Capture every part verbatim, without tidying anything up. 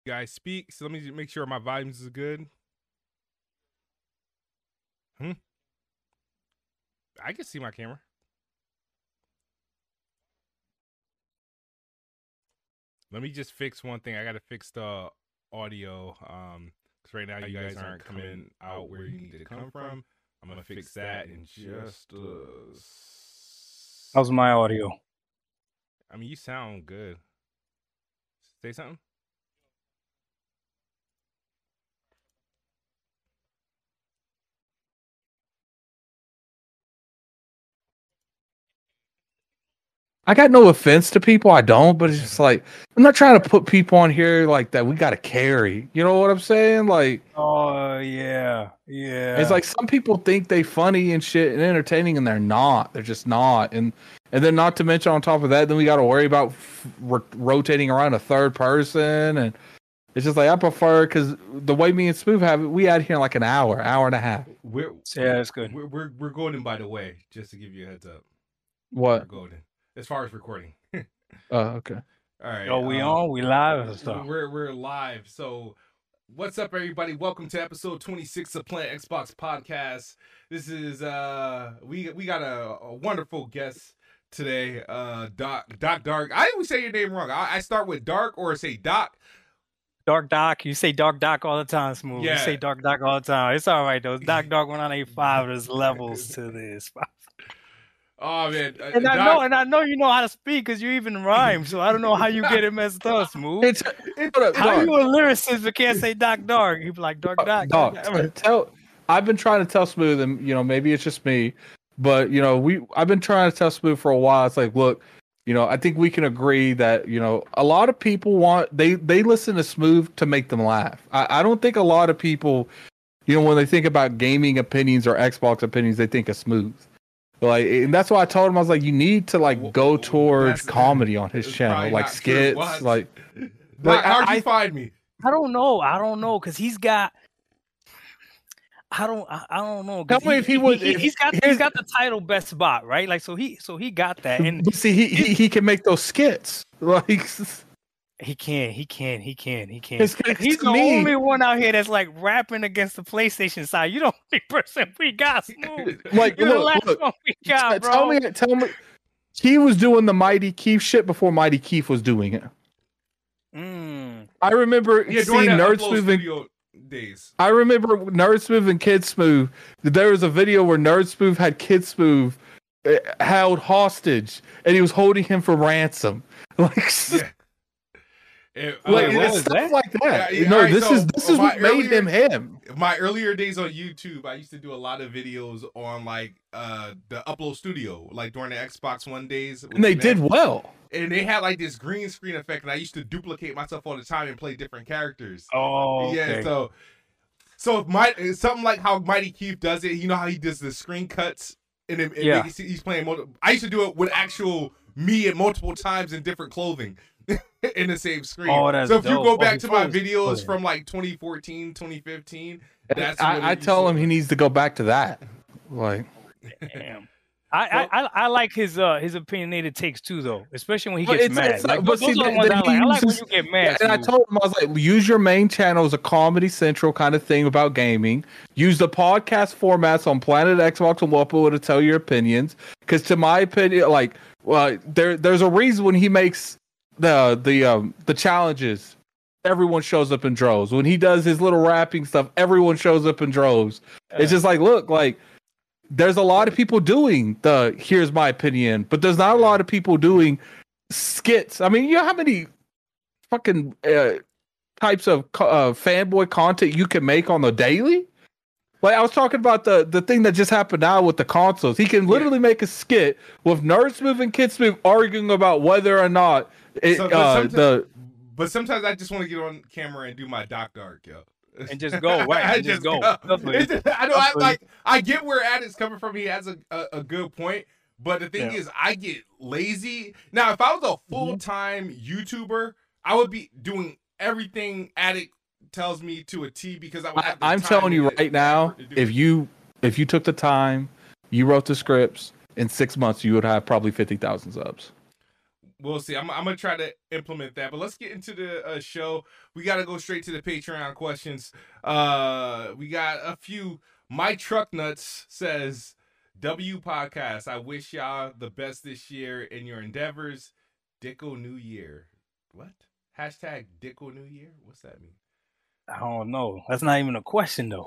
guys speak, so let me make sure my volumes is good. Hmm. I can see my camera. Let me just fix one thing. I gotta fix the audio. Um, because right now you guys aren't coming out where you need to come from. I'm gonna fix that in just. Uh... How's my audio? I mean, you sound good. Say something. I got no offense to people. I don't, but it's just like I'm not trying to put people on here like that. We got to carry. You know what I'm saying? Like, oh yeah, yeah. It's like some people think they funny and shit and entertaining, and they're not. They're just not. And and then not to mention on top of that, then we got to worry about f- ro- rotating around a third person, and it's just like I prefer because the way me and Smooth have it, we out here in like an hour, hour and a half. We're yeah, that's good. We're we're, we're golden, by the way, just to give you a heads up. What? We're golden as far as recording. Oh, okay. All right. Oh, we uh, on? We live and stuff. We're we're live. So, what's up, everybody? Welcome to episode twenty-six of Planet Xbox Podcast. This is uh we we got a, a wonderful guest today. Uh, Doc Doc Dark. I always say your name wrong. I, I start with Dark or say Doc. Dark Doc. You say Dark Doc all the time, Smooth. Yeah. You say Dark Doc all the time. It's all right though. Doc Doc one nine eight five. There's levels to this. Oh man, uh, and I Doc... know, and I know you know how to speak because you even rhyme. So I don't know how you get it messed up, Smooth. It's, it's how you a lyricist but can't say Doc Dark? You be like Dark Doc. Doc. Tell. I've been trying to tell Smooth, and you know maybe it's just me, but you know we. I've been trying to tell Smooth for a while. It's like, look, you know, I think we can agree that you know a lot of people want they they listen to Smooth to make them laugh. I, I don't think a lot of people, you know, when they think about gaming opinions or Xbox opinions, they think of Smooth. Like, and that's why I told him I was like, you need to like go towards comedy on his channel, like skits, like. Like, how'd you I, find me? I don't know. I don't know because he's got. I don't. I, I don't know. Tell me he, if he was. He, he's got. He's got the title best bot, right? Like, so he. So he got that. And but see, he he, he can make those skits. Like. He can, he can, he can, he can. It's, it's He's the me. only one out here that's like rapping against the PlayStation side. You the only person we got, Smooth. Like, You're look, the last look, one we got, bro. Tell me, tell me. He was doing the Mighty Keith shit before Mighty Keith was doing it. Mm. I remember yeah, seeing Nerd Smooth and days. I remember Nerd Smooth and Kid Smooth. There was a video where Nerd Smooth had Kid Smooth held hostage, and he was holding him for ransom. Like. Yeah. It, like, uh, it's stuff that? like that. Yeah, no, right, this so is this is what earlier, made him him. My earlier days on YouTube, I used to do a lot of videos on like uh the Upload Studio, like during the Xbox One days, and they did well. And they had like this green screen effect, and I used to duplicate myself all the time and play different characters. Oh, yeah. Okay. So, so if my something like how Mighty Keith does it, you know how he does the screen cuts, and then and yeah, he's playing. Multiple, I used to do it with actual me at multiple times in different clothing. In the same screen. Oh, that's so if dope. you go back oh, to my videos from like twenty fourteen, twenty fifteen, that's I, I tell him he needs to go back to that. Like, damn. I, well, I, I I like his uh his opinionated takes too though, especially when he gets it's, mad. It's, like, but those see, are the ones I like. I like when you get mad. Yeah, and I told him I was like, use your main channel as a Comedy Central kind of thing about gaming. Use the podcast formats on Planet Xbox and Whopper to tell your opinions. Because to my opinion, like, well, there there's a reason when he makes the the um the challenges, everyone shows up in droves. When he does his little rapping stuff, everyone shows up in droves. Uh, it's just like, look, like there's a lot of people doing the here's my opinion, but there's not a lot of people doing skits. I mean, you know how many fucking uh, types of uh, fanboy content you can make on the daily? Like I was talking about the, the thing that just happened now with the consoles. He can literally yeah. make a skit with Nerd Smooth and Kid Smooth arguing about whether or not it, so, uh, the. But sometimes I just want to get on camera and do my Doc Dark, yo. And just go, right? I just, just go. go. Just, I know. I like. I get where Adam's coming from. He has a, a, a good point. But the thing yeah. is, I get lazy. Now, if I was a full time mm-hmm. YouTuber, I would be doing everything Addict tells me to a T because I would have the I'm time telling you right now, if it. you if you took the time, you wrote the scripts in six months, you would have probably fifty thousand subs. we'll see. I'm, I'm gonna try to implement that. But let's get into the uh, show. We got to go straight to the Patreon questions. Uh, we got a few. My Truck Nuts says, W Podcast, I wish y'all the best this year in your endeavors. Dicko New Year. What? Hashtag Dicko New Year? What's that mean? I don't know. That's not even a question, though.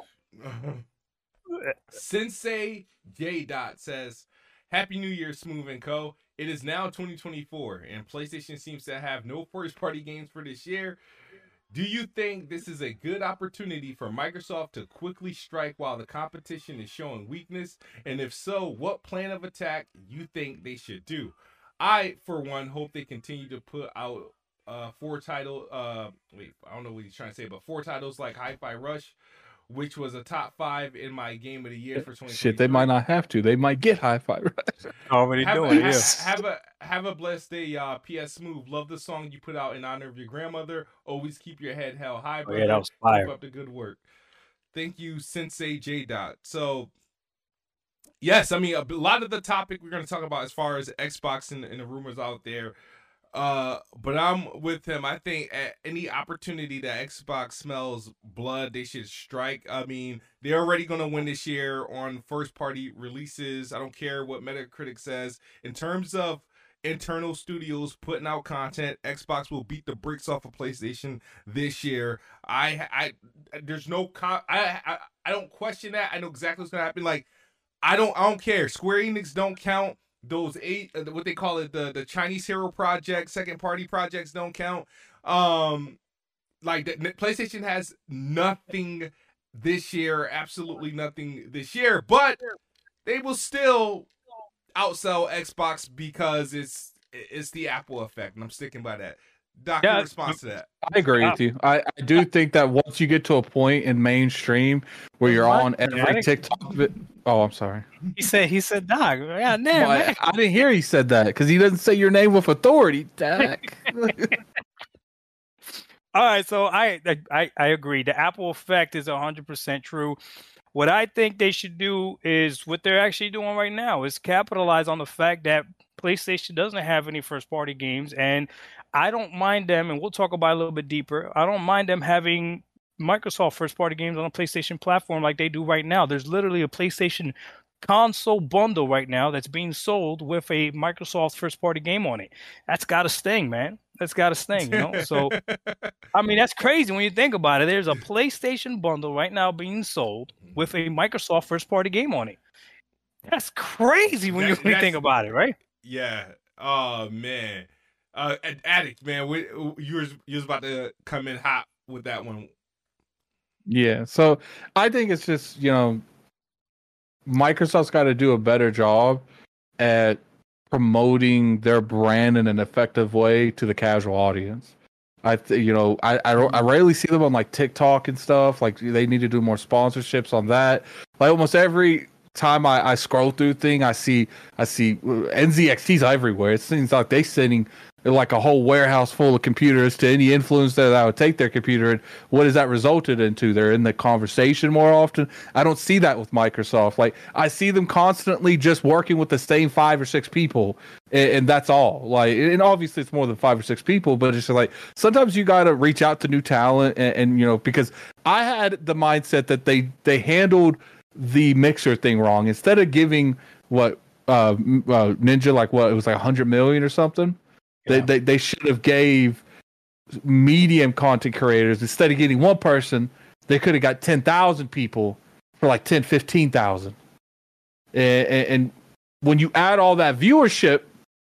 Sensei J. Dot says, Happy New Year, Smooth and Co. It is now twenty twenty-four, and PlayStation seems to have no first-party games for this year. Do you think this is a good opportunity for Microsoft to quickly strike while the competition is showing weakness? And if so, what plan of attack you think they should do? I, for one, hope they continue to put out uh, four title. Uh, wait, I don't know what he's trying to say, but four titles like Hi-Fi Rush, which was a top five in my game of the year for twenty twenty-three. Shit, they might not have to. They might get Hi-Fi Rush. Already have doing a, it. have, have a have a blessed day, y'all. P S Smooth, love the song you put out in honor of your grandmother. Always keep your head held high, brother. Oh, yeah, that was fire. Keep up the good work. Thank you, Sensei J. Dot. So, yes, I mean, a lot of the topic we're going to talk about as far as Xbox and, and the rumors out there. Uh, but I'm with him. I think at any opportunity that Xbox smells blood, they should strike. I mean, they're already going to win this year on first-party releases. I don't care what Metacritic says. In terms of internal studios putting out content, Xbox will beat the bricks off of PlayStation this year. I, I, there's no, con- I, I, I don't question that. I know exactly what's going to happen. Like, I don't, I don't care. Square Enix don't count. Those eight, uh, what they call it, the, the Chinese Hero Project, second party projects don't count. Um, like the, PlayStation has nothing this year, absolutely nothing this year, but they will still outsell Xbox because it's it's the Apple effect, and I'm sticking by that. Doc, Yeah, your response to that? I agree with you. I, I do think that once you get to a point in mainstream where you're What? on every Attic? TikTok, vi- oh, I'm sorry. He said, he said, Doc, yeah, damn, Well, I, man. I didn't hear he said that because he doesn't say your name with authority. Dak. All right, so I, I I agree. The Apple effect is one hundred percent true. What I think they should do is what they're actually doing right now is capitalize on the fact that PlayStation doesn't have any first party games, and I don't mind them, and we'll talk about it a little bit deeper. I don't mind them having Microsoft first party games on a PlayStation platform like they do right now. There's literally a PlayStation console bundle right now that's being sold with a Microsoft first party game on it. That's got to sting, man. That's got to sting, you know? So, I mean, that's crazy when you think about it. There's a PlayStation bundle right now being sold with a Microsoft first party game on it. That's crazy when That- you really think about it, right? Yeah. Oh man. Uh, Addict, man, we, you was you was about to come in hot with that one. Yeah, so I think it's just, you know, Microsoft's got to do a better job at promoting their brand in an effective way to the casual audience. I, th- you know, I, I I rarely see them on like TikTok and stuff. Like they need to do more sponsorships on that. Like almost every time I, I scroll through thing, I see I see N Z X Ts everywhere. It seems like they sending like a whole warehouse full of computers to any influencer that would take their computer. And what has that resulted into? They're in the conversation more often. I don't see that with Microsoft. Like I see them constantly just working with the same five or six people, and, and that's all. Like, and obviously it's more than five or six people, but it's just like sometimes you got to reach out to new talent, and, and you know, because I had the mindset that they they handled the Mixer thing wrong. Instead of giving what uh, uh Ninja like what it was like a hundred million or something. Yeah. They, they they should have gave medium content creators, instead of getting one person, they could have got ten thousand people for like ten, fifteen thousand. And, and when you add all that viewership,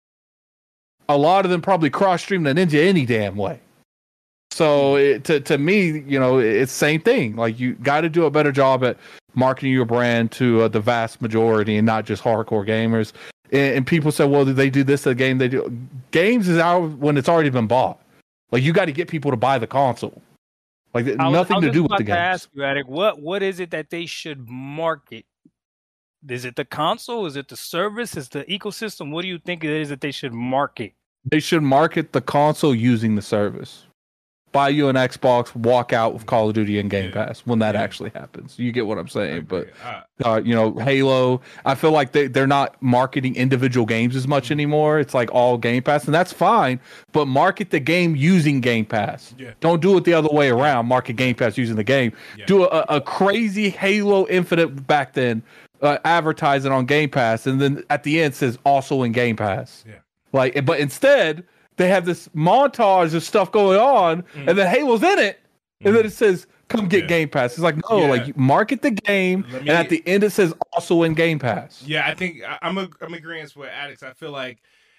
a lot of them probably cross-stream the Ninja any damn way. So it, to to me, you know, it's the same thing. Like you got to do a better job at marketing your brand to uh, the vast majority and not just hardcore gamers. And, and people say, well, they do this, the game they do. Games is out when it's already been bought. Like you got to get people to buy the console. Like I was- nothing I was to just do with about the to games. ask you, Attic, what what is it that they should market? Is it the console? Is it the service? Is the ecosystem? What do you think it is that they should market? They should market the console using the service. buy you an Xbox, walk out with Call of Duty and Game Yeah. Pass when that Yeah. actually happens. You get what I'm saying? But Uh, uh, you know, Halo, I feel like they, they're not marketing individual games as much anymore. It's like all Game Pass, and that's fine, but market the game using Game Pass. Yeah. Don't do it the other way around. Market Game Pass using the game. Yeah. Do a, a crazy Halo Infinite back then, uh, advertising on Game Pass, and then at the end says also in Game Pass. Yeah. Like, but instead they have this montage of stuff going on, Mm. and then Halo's in it, and Mm. then it says, "Come get Yeah. Game Pass." It's like, no, Yeah. like you market the game, Let me- and at the end it says also in Game Pass. Yeah, I think I- I'm a, I'm agreeing with Addicts. I feel like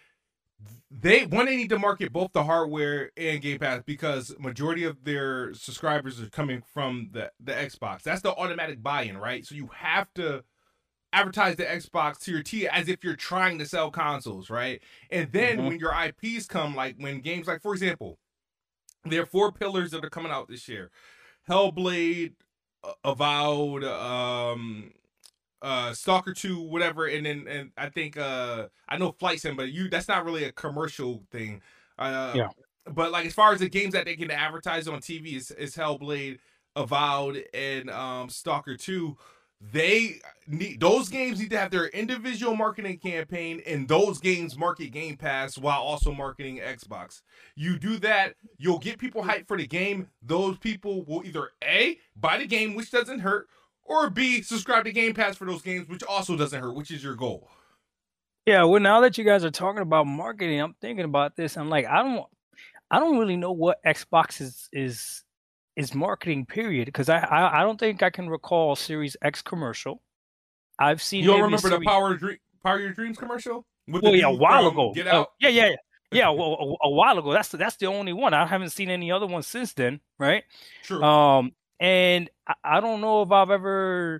they one they need to market both the hardware and Game Pass because majority of their subscribers are coming from the the Xbox. That's the automatic buy-in, right? So you have to advertise the Xbox to your T as if you're trying to sell consoles, right? And then Mhm. when your I Ps come, like when games like, for example, there are four pillars that are coming out this year: Hellblade, uh, Avowed, um, uh, Stalker two, whatever, and then and I think uh, I know Flight Sim, but you that's not really a commercial thing. Uh, Yeah. But like as far as the games that they can advertise on T V is, is Hellblade, Avowed, and um, Stalker two. They need those games need to have their individual marketing campaign, and those games market Game Pass while also marketing Xbox. You do that, you'll get people hyped for the game. Those people will either A, buy the game, which doesn't hurt, or B, subscribe to Game Pass for those games, which also doesn't hurt, which is your goal. Yeah, well, now that you guys are talking about marketing, I'm thinking about this. I'm like, I don't, I don't really know what Xbox is is is marketing. Period, because I, I I don't think I can recall a Series X commercial. I've seen. You don't maybe a remember the Series- Power of Dream, Power of Your Dreams commercial? With Well, the yeah, a dude while from ago. Get Oh, Out. yeah, yeah, yeah. Yeah, well, a, a while ago. That's the, that's the only one. I haven't seen any other ones since then, right? True. Um, and I, I don't know if I've ever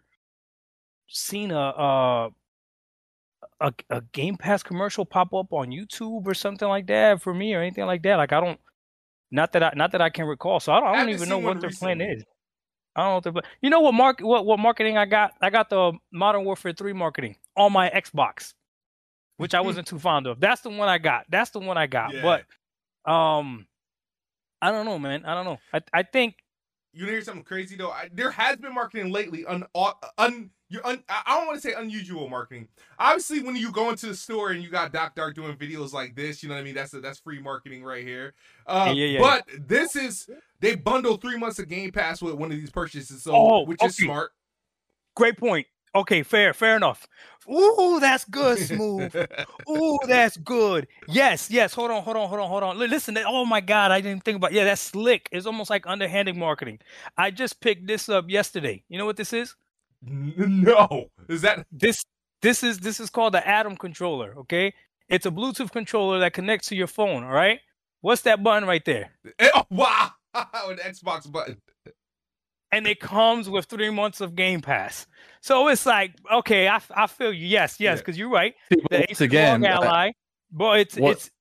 seen a, a a a Game Pass commercial pop up on YouTube or something like that for me or anything like that. Like I don't, not that I not that I can recall. So I don't, I don't haven't even seen know one what their plan recently. is. I don't know what their plan. You know what mark what what marketing I got? I got the Modern Warfare three marketing on my Xbox, which I wasn't too fond of. That's the one I got. That's the one I got. Yeah. But um, I don't know, man. I don't know. I I think You wanna hear something crazy though? I, there has been marketing lately. Un, un, you un, I I don't want to say unusual marketing. Obviously, when you go into the store and you got Doc Dark doing videos like this, you know what I mean? That's a, that's free marketing right here. Uh, Yeah, yeah, yeah. But this is they bundle three months of Game Pass with one of these purchases, so Oh, which is okay. smart. great point. Okay, fair, fair enough. Ooh, that's good, Smooth. Ooh, that's good. Yes, yes. Hold on, hold on, hold on, hold on. Li- Listen, that- oh my God, I didn't think about. Yeah, that's slick. It's almost like underhanded marketing. I just picked this up yesterday. You know what this is? No, is that This this is this is called the Atom controller. Okay, it's a Bluetooth controller that connects to your phone. All right. What's that button right there? oh, wow? An Xbox button. And it comes with three months of Game Pass. So it's like, okay, I, I feel you. Yes, yes, Yeah. because you're right. See, The once H P again, Log uh, ally, but it's what- it's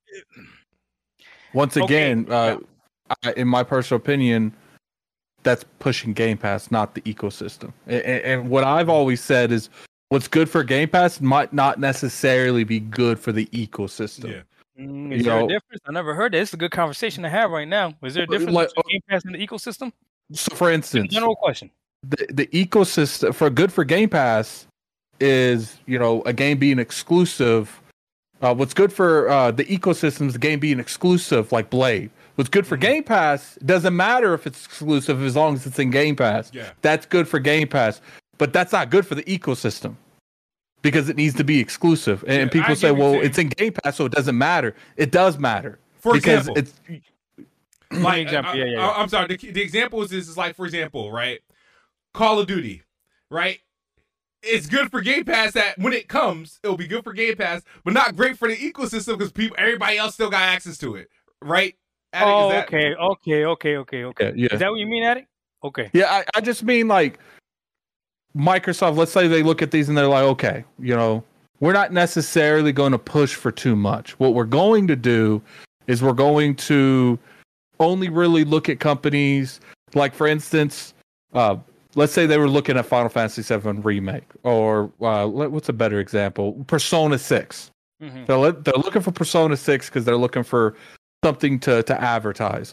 once Okay, again, uh, I, in my personal opinion, that's pushing Game Pass, not the ecosystem. And, and what I've always said is, what's good for Game Pass might not necessarily be good for the ecosystem. Yeah. Mm, You is there know- a difference? I never heard that. It's a good conversation to have right now. Is there a difference Like- between Game Pass and the ecosystem? So, for instance, General question. the, the ecosystem for good for Game Pass is, you know, a game being exclusive. Uh, what's good for uh, the ecosystem is the game being exclusive, like Blade. What's good for Mhm. Game Pass doesn't matter if it's exclusive as long as it's in Game Pass. Yeah. That's good for Game Pass, but that's not good for the ecosystem because it needs to be exclusive. And, Yeah, and I people get say, what you're "Well, saying. it's in Game Pass, so it doesn't matter." It does matter For because example, it's like example, I, yeah, yeah, I, am sorry. The, the example is this is like, for example, right? Call of Duty, right? It's good for Game Pass that when it comes, it'll be good for Game Pass, but not great for the ecosystem because people, everybody else still got access to it, right? Attic, Oh, is that- okay, okay, okay, okay, okay. yeah, yeah. Is that what you mean, Attic? Okay. Yeah, I, I just mean like Microsoft, let's say they look at these and they're like, okay, you know, we're not necessarily going to push for too much. What we're going to do is we're going to only really look at companies like, for instance, uh, let's say they were looking at Final Fantasy seven Remake or uh, let- what's a better example? Persona six. Mhm. They're, they're looking for Persona six because they're looking for something to, to advertise.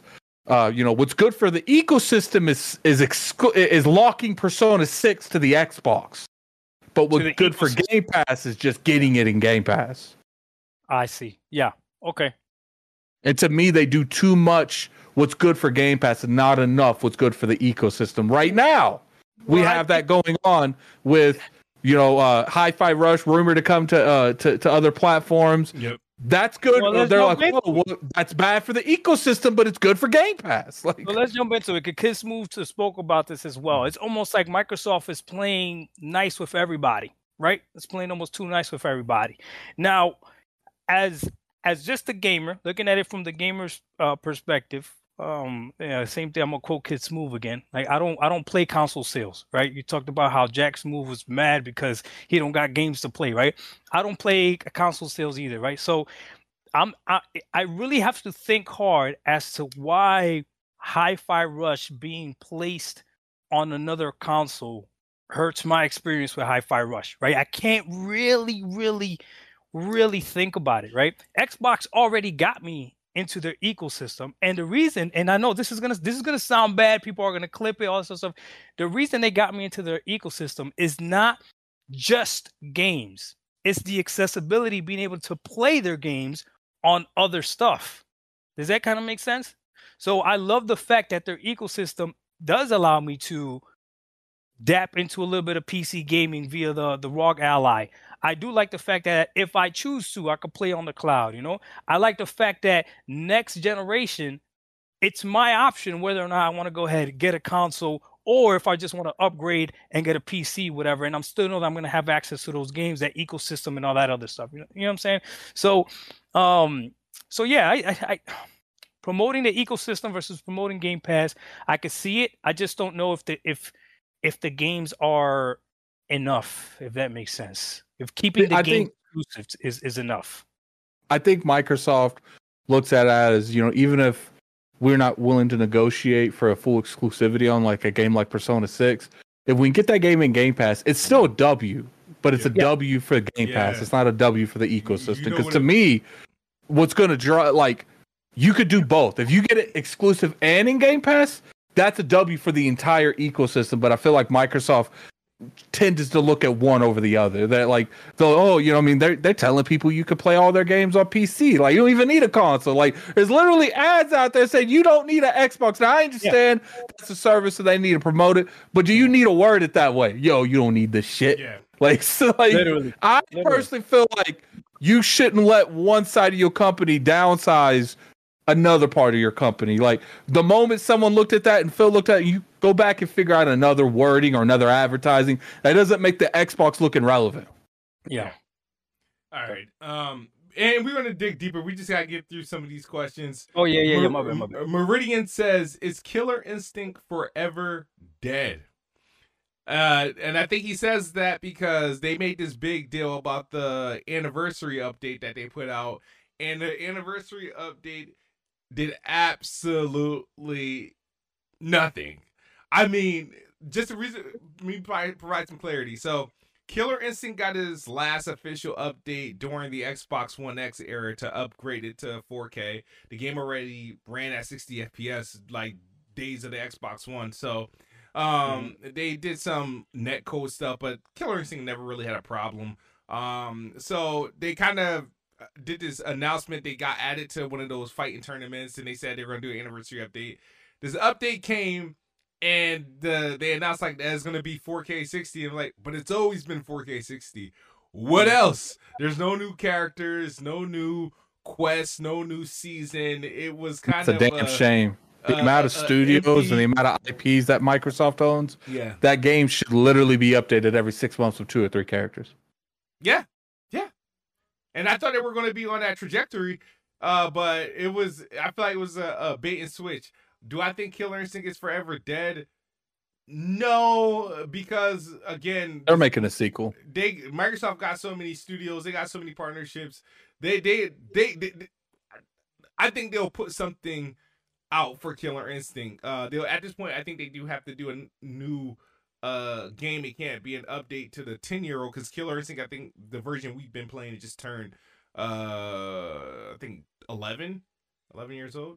uh, you know, what's good for the ecosystem is is exclu- is locking Persona six to the Xbox. But what's good for Game Pass is just getting it in Game Pass. I see. Yeah. Okay. And to me, they do too much what's good for Game Pass and not enough what's good for the ecosystem. Right now, we well, have that going on with, you know, uh, Hi-Fi Rush, rumored to come to, uh, to to other platforms. Yep. That's good. Well, They're like, into oh, well, that's bad for the ecosystem, but it's good for Game Pass. Like, well, let's jump into it. Kiss Move to spoke about this as well. It's almost like Microsoft is playing nice with everybody, right? It's playing almost too nice with everybody. Now, as as just a gamer, looking at it from the gamer's uh, perspective, um, yeah, same thing. I'm gonna quote Kid Smooth again. Like I don't, I don't play console sales, right? You talked about how Jack Smooth was mad because he don't got games to play, right? I don't play console sales either, right? So, I'm, I, I really have to think hard as to why Hi-Fi Rush being placed on another console hurts my experience with Hi-Fi Rush, right? I can't really, really, really think about it, right? Xbox already got me into their ecosystem, and the reason, and I know this is gonna this is gonna sound bad, people are gonna clip it, all this stuff. The reason they got me into their ecosystem is not just games; it's the accessibility, being able to play their games on other stuff. Does that kind of make sense? So I love the fact that their ecosystem does allow me to dap into a little bit of P C gaming via the the R O G Ally. I do like the fact that if I choose to, I could play on the cloud, you know? I like the fact that next generation, it's my option whether or not I want to go ahead and get a console, or if I just want to upgrade and get a P C, whatever, and I'm still know that I'm going to have access to those games, that ecosystem and all that other stuff. You know, you know what I'm saying? So, um, so yeah, I, I, I promoting the ecosystem versus promoting Game Pass, I could see it. I just don't know if the if if the games are enough, if that makes sense. If keeping the I game think, exclusive is, is enough. I think Microsoft looks at it as, you know, even if we're not willing to negotiate for a full exclusivity on like a game like Persona six, if we can get that game in Game Pass, it's still a W, but it's yeah. a yeah. W for Game yeah. Pass. It's not a W for the ecosystem. Because you know to it... me, what's going to draw, like, you could do both. If you get it exclusive and in Game Pass, that's a W for the entire ecosystem. But I feel like Microsoft tends to look at one over the other. They're like, so oh, you know, I mean, they're they're telling people you could play all their games on P C. Like, you don't even need a console. Like, there's literally ads out there saying you don't need an Xbox. Now, I understand yeah. that's a service, so they need to promote it. But do you need to word it that way? Yo, you don't need this shit. Yeah. Like, so like, literally. I literally. personally feel like you shouldn't let one side of your company downsize another part of your company. Like, the moment someone looked at that and Phil looked at it, you go back and figure out another wording or another advertising that doesn't make the Xbox looking relevant. Yeah. All right. Um, and we want to dig deeper. We just gotta get through some of these questions. Oh yeah, yeah, Mer- yeah. My bad, my bad. Meridian says, "Is Killer Instinct forever dead?" Uh, and I think he says that because they made this big deal about the anniversary update that they put out, and the anniversary update did absolutely nothing. I mean, just a reason, me provide some clarity. So, Killer Instinct got his last official update during the Xbox One X era to upgrade it to four K. The game already ran at sixty F P S like days of the Xbox One. So, um, mm-hmm. they did some netcode stuff, but Killer Instinct never really had a problem. Um, so they kind of did this announcement. They got added to one of those fighting tournaments, and they said they were going to do an anniversary update. This update came, and the they announced like that it's going to be four K sixty. I'm like, but it's always been four K sixty. What else? There's no new characters, no new quests, no new season. It was kind it's of a damn a, shame. The uh, amount of uh, studios empty... and the amount of I Ps that Microsoft owns, yeah, that game should literally be updated every six months with two or three characters. Yeah, yeah. And I thought they were going to be on that trajectory, uh, but it was. I feel like it was a, a bait and switch. Do I think Killer Instinct is forever dead? No, because again, they're making a sequel. They Microsoft got so many studios. They got so many partnerships. They they they. they, they I think they'll put something out for Killer Instinct. Uh, they'll at this point, I think they do have to do a n- new uh game. It can't be an update to the ten year old because Killer Instinct, I think the version we've been playing, it just turned uh I think eleven years old.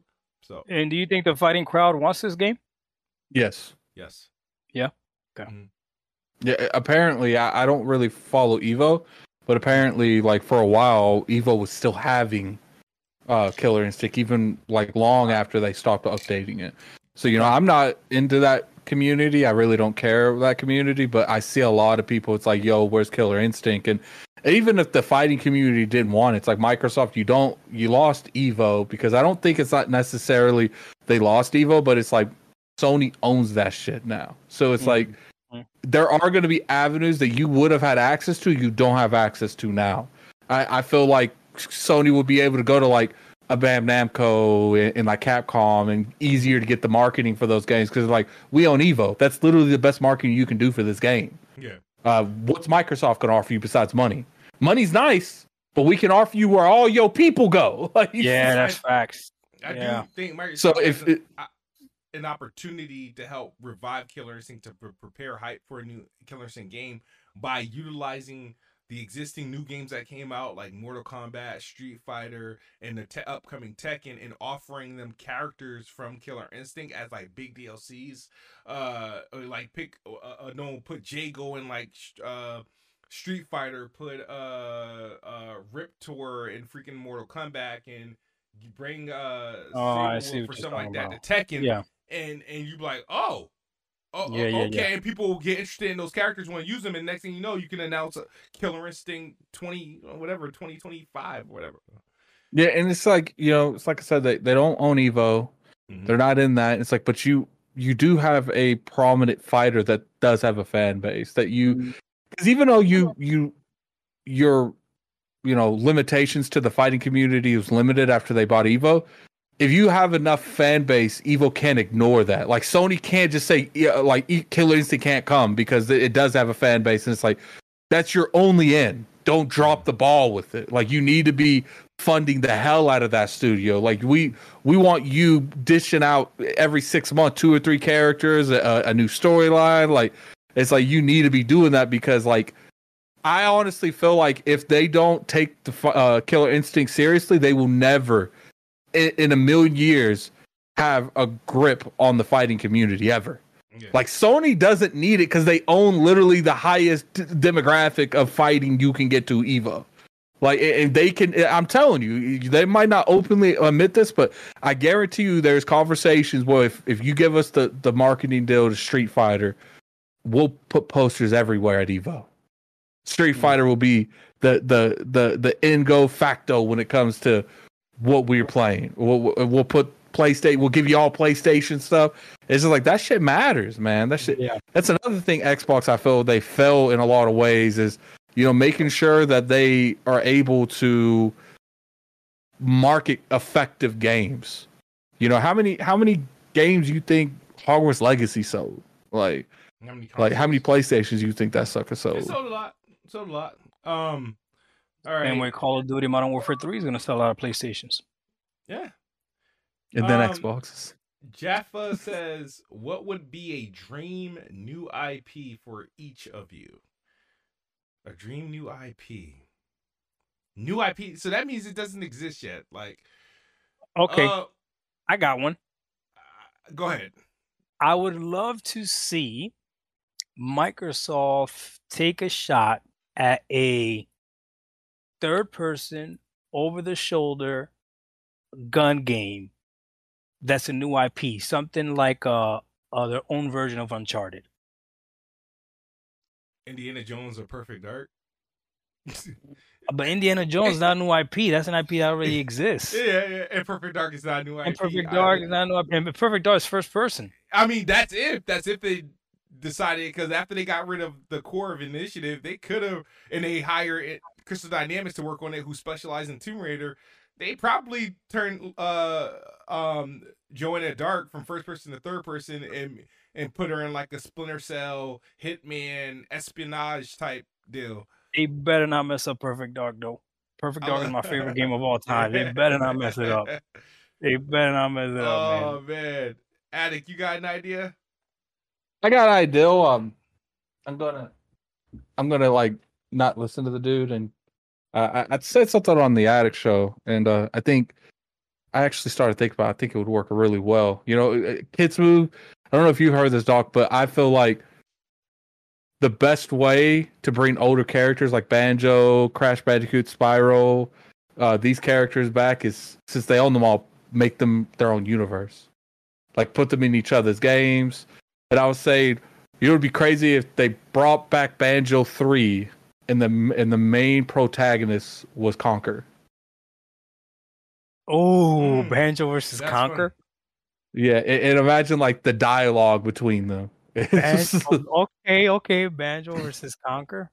So And do you think the fighting crowd wants this game? Yes. yes. Yeah. Okay. Mm-hmm. Yeah. Apparently, I, I don't really follow Evo, but apparently, like for a while, Evo was still having uh, Killer Instinct, even like long after they stopped updating it. So you know, I'm not into that community. I really don't care about that community, but I see a lot of people. It's like, yo, where's Killer Instinct? And even if the fighting community didn't want it, it's like Microsoft. You don't, you lost Evo, because I don't think it's not necessarily they lost Evo, but it's like Sony owns that shit now. So it's Mm-hmm. like there are going to be avenues that you would have had access to, you don't have access to now. I, I feel like Sony will be able to go to like a Bam Namco and, and like Capcom, and easier to get the marketing for those games, because like, we own Evo. That's literally the best marketing you can do for this game. Yeah. Uh, what's Microsoft going to offer you besides money? Money's nice, but we can offer you where all your people go. Like, Yeah, that's facts. I Yeah. do think Microsoft So has if an, it- uh, an opportunity to help revive Killer Instinct, to pre- prepare hype for a new Killer Instinct game by utilizing the existing new games that came out, like Mortal Kombat, Street Fighter, and the te- upcoming Tekken, and offering them characters from Killer Instinct as like big D L Cs. Uh, or, like pick uh, uh no put Jago in like sh- uh Street Fighter, put uh uh Riptor in freaking Mortal Kombat, and you bring uh Oh, I Saberwolf see what or you're something like talking that about. to Tekken, Yeah. and and you be like, oh. Oh, Yeah, yeah, okay, yeah. and people will get interested in those characters, want to use them, and next thing you know, you can announce a Killer Instinct twenty, whatever, twenty twenty-five, whatever. yeah, and it's like, you know, it's like I said, they, they don't own Evo. Mhm. They're not in that. It's like, but you you do have a prominent fighter that does have a fan base, that you, Mhm. because even though you you your you know limitations to the fighting community was limited after they bought Evo, if you have enough fan base, Evo can't ignore that. Like, Sony can't just say, yeah, like, Killer Instinct can't come, because it does have a fan base, and it's like, that's your only in. Don't drop the ball with it. Like, you need to be funding the hell out of that studio. Like, we we want you dishing out every six months two or three characters, a, a new storyline. Like, it's like, you need to be doing that, because like, I honestly feel like if they don't take the uh, Killer Instinct seriously, they will never in, in a million years have a grip on the fighting community ever. Yeah. Like, Sony doesn't need it, because they own literally the highest d- demographic of fighting you can get to Evo. Like, and they can, I'm telling you, they might not openly admit this, but I guarantee you there's conversations where if, if you give us the, the marketing deal to Street Fighter, we'll put posters everywhere at Evo. Street Fighter will be the the the the in go facto when it comes to what we're playing. We'll, we'll put PlayStation. We'll give you all PlayStation stuff. It's just like, that shit matters, man. That shit. Yeah. That's another thing. Xbox, I feel they fell in a lot of ways, is, you know, making sure that they are able to market effective games. You know, how many how many games you think Hogwarts Legacy sold? Like, How many like how many consoles? PlayStations you think that sucker sold? It sold a lot. It sold a lot. Um, all right. And when Call of Duty Modern Warfare three is going to sell a lot of PlayStations. Yeah. And then Um, Xboxes. Jaffa says, what would be a dream new I P for each of you? A dream new I P. New I P. So that means it doesn't exist yet. Like, Okay, uh, I got one. go ahead. I would love to see Microsoft take a shot at a third person over the shoulder gun game that's a new I P, something like uh, uh their own version of Uncharted. Indiana Jones or Perfect Dark. But Indiana Jones is not a new I P. That's an I P that already exists. Yeah, yeah. And Perfect Dark is not a new I P. And Perfect Dark is not a new I P. And Perfect Dark is first person. I mean, that's if. That's if they decided, because after they got rid of the core of Initiative, they could have, and they hired Crystal Dynamics to work on it, who specialize in Tomb Raider. They probably turned uh um Joanna Dark from first person to third person, and and put her in like a Splinter Cell, Hitman, espionage type deal. They better not mess up Perfect Dark, though. Perfect Dark is my favorite game of all time. They better not mess it up. They better not mess it up, man. Oh man, Attic, you got an idea? I got an idea. Um, I'm gonna, I'm gonna like not listen to the dude, and uh, I, I said something on the Attic show, and uh, I think, I actually started thinking about it. I think it would work really well. You know, Kids Move, I don't know if you heard this, Doc, but I feel like the best way to bring older characters like Banjo, Crash Bandicoot, Spyro, uh, these characters back is, since they own them all, make them their own universe. Like, put them in each other's games. And I was saying, it would be crazy if they brought back Banjo three and the and the main protagonist was Conker. Oh, Mm. Banjo versus That's Conker. Yeah, and, and imagine like the dialogue between them. Banjo, okay, okay, Banjo versus Conker.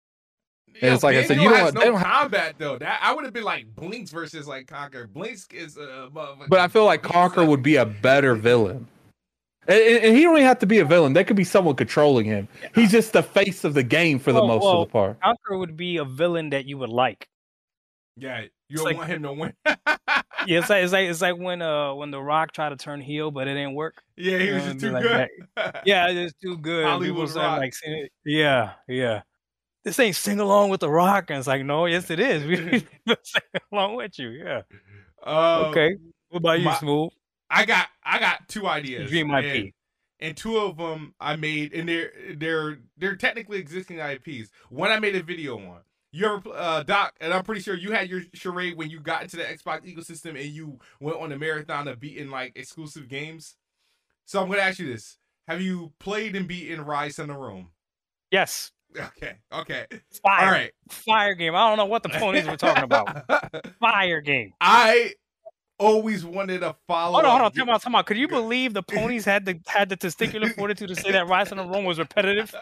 And it's like I said, you Banjo know has what, they no don't have- combat though. That I would have been like Blinks versus like Conker. Blinks is a motherfucker. But I feel like Conker would be a better villain. And, and and he don't even have to be a villain. There could be someone controlling him. He's just the face of the game for the Well, most well, of the part. Conker would be a villain that you would like. Yeah, you It's don't like- want him to win. Yeah, it's like it's like it's like when uh when The Rock tried to turn heel, but it didn't work. Yeah, he was Yeah, just be too like good. Yeah, it's too good. And Hollywood people saying, Rock. like, sing- yeah, yeah. This ain't sing along with The Rock, and it's like, no, yes, it is. We sing along with you. Yeah. Um, Okay. What about you, my- Smooth? I got I got two ideas. Dream I and, P. and two of them I made, and they're they're they're technically existing I Ps. One I made a video on. You ever, uh, Doc, and I'm pretty sure you had your charade when you got into the Xbox ecosystem and you went on a marathon of beating like exclusive games. So I'm gonna ask you this: have you played and beaten Rise in the Rome? Yes. Okay, okay, Fire. all right. Fire game. I don't know what the ponies were talking about. Fire game. I always wanted a follow. Hold on, hold on. Time out, time out. Could you believe the ponies had the had the testicular fortitude to say that Rise in the Rome was repetitive?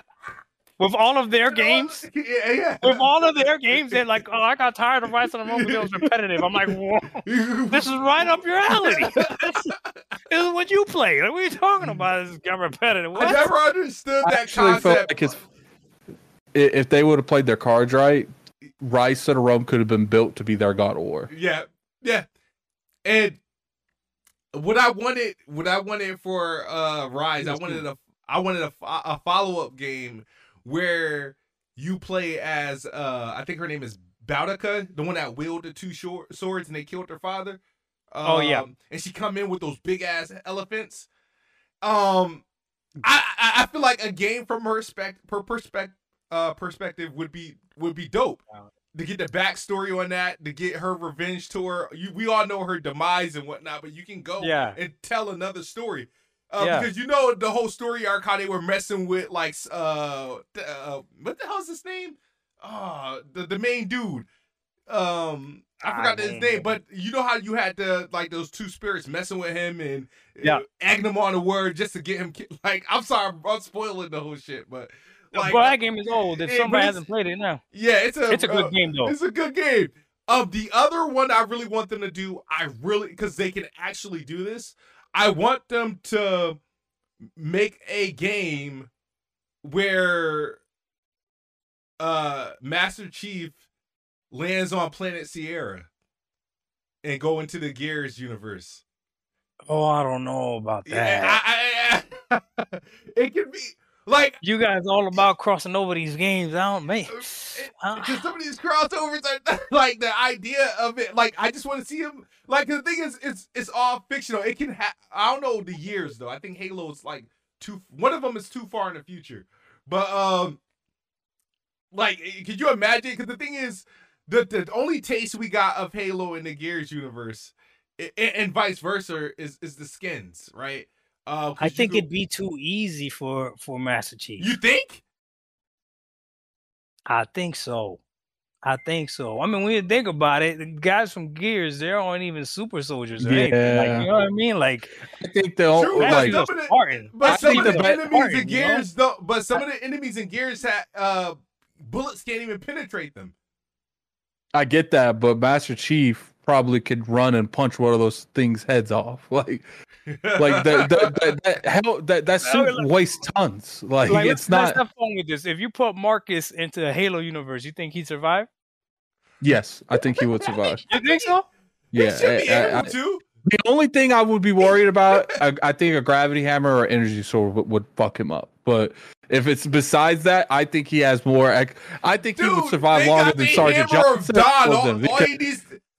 With all of their games? Yeah, yeah. With all of their games, they're like, oh, I got tired of Rise in the Rome because it was repetitive. I'm like, whoa, this is right up your alley. this is what you play. Like, what are you talking about? This got repetitive. I What? never understood I that actually felt concept. like his, i- if they would have played their cards right, Rise to the Rome could have been built to be their God of War. Yeah, yeah. And what I wanted, what I wanted for uh Rise, I wanted a, I wanted a, a follow up game where you play as uh I think her name is Boudica, the one that wielded the two short swords and they killed her father. Um, Oh, yeah. and she come in with those big ass elephants. Um, I I, I feel like a game from her spec per perspective uh perspective would be would be dope. To get the backstory on that, to get her revenge tour. You, we all know her demise and whatnot, but you can go Yeah. and tell another story. Uh, Yeah. Because you know the whole story arc, how they were messing with, like, uh, uh what the hell's his name? Uh, the, the main dude. Um, I I forgot his don't name, know. but you know how you had the, like, those two spirits messing with him and Yeah. uh, egging him on the word just to get him, ki- like, I'm sorry, I'm spoiling the whole shit, but. Like, But that game is old. If it- somebody but it's- hasn't played it now, yeah, it's a it's a good uh, game though. It's a good game. Um, the other one I really want them to do, I really, because they can actually do this. I want them to make a game where uh Master Chief lands on planet Sierra and go into the Gears universe. Oh, I don't know about that. Yeah, I, I, I, it can be like You guys all about crossing over these games. I don't make. because some of these crossovers are like the idea of it. Like I just want to see him. Like the thing is, it's it's all fictional. It can have. I don't know the years though. I think Halo is like too. One of them is too far in the future. But um, like, could you imagine? Because the thing is, the the only taste we got of Halo in the Gears universe, and, and vice versa, is is the skins, right? Uh, 'cause I you think go- it'd be too easy for for Master Chief. You think? I think so. I think so. I mean, when you think about it, the guys from Gears, they aren't even super soldiers or anything. Like, Yeah. you know what I mean? Like, I think they'll True, like Matthew's a some of the- Spartan. But I some think of the the be- enemies Spartan, in you know? Gears don't. But some of the enemies in Gears had uh, bullets can't even penetrate them. I get that, but Master Chief probably could run and punch one of those things' heads off. Like, like the, the, the, that hell that that suit like- weighs tons. Like, like it's let's, let's not. have fun with this. If you put Marcus into the Halo universe, you think he'd survive? Yes, I think he would survive. You think so? He Yeah, should be I- I- able to. the only thing I would be worried about, I, I think a gravity hammer or energy sword would, would fuck him up. But if it's besides that, I think he has more. ec- I think he would Dude, survive they longer got than the Sergeant Hammer of Johnson. Dawn. was All, him, all because- he needs,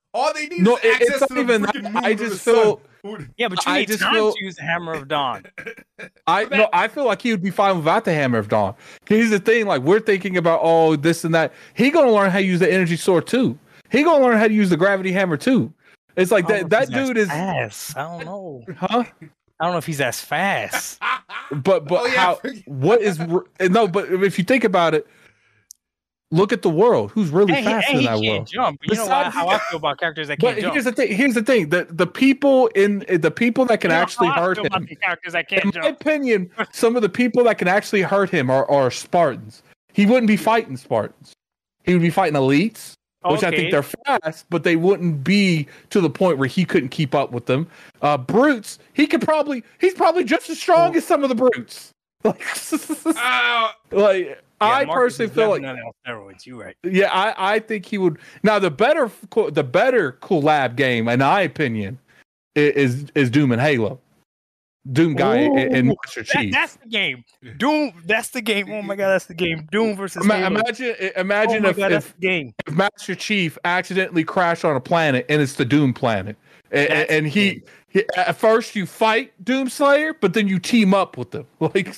All they need No, is it- access it's not to the even freaking that. moon I or the just sun. feel- Yeah, but you I need just time feel- to use the Hammer of Dawn. I no, I feel like he would be fine without the Hammer of Dawn. Here's the thing: like we're thinking about oh this and that. He gonna learn how to use the energy sword too. He gonna learn how to use the gravity hammer too. It's like I that. don't know if That he's dude as is, fast. I don't know. huh? I don't know if he's as fast. But but Oh, yeah, I how? forget. What is r- no? But if you think about it, look at the world. Who's really And he, faster and in he that can't world? jump. You know why, Besides- how I feel about characters that But can't jump. here's the thing. Here's the thing. The the people in the people that can You know actually how I hurt feel about him. the characters that In can't my jump. opinion, some of the people that can actually hurt him are, are Spartans. He wouldn't be fighting Spartans. He would be fighting elites, which I Okay. think they're fast, but they wouldn't be to the point where he couldn't keep up with them. Uh, brutes, he could probably, he's probably just as strong as some of the brutes. Like, Ah, like Yeah, I Marcus personally is feel like, definitely on steroids. You're right. yeah, I, I think he would. Now, the better, co- the better collab game, in my opinion, i- is is Doom and Halo. Doom guy and, and Ooh, Master That, Chief. that's the game. Doom. That's the game. Oh my god, that's the game. Doom versus Ima- Halo. imagine, Oh imagine my if, god, that's if the game. if Master Chief accidentally crashed on a planet and it's the Doom planet, and, That's and the he, game. he at first you fight Doomslayer, but then you team up with them. Like,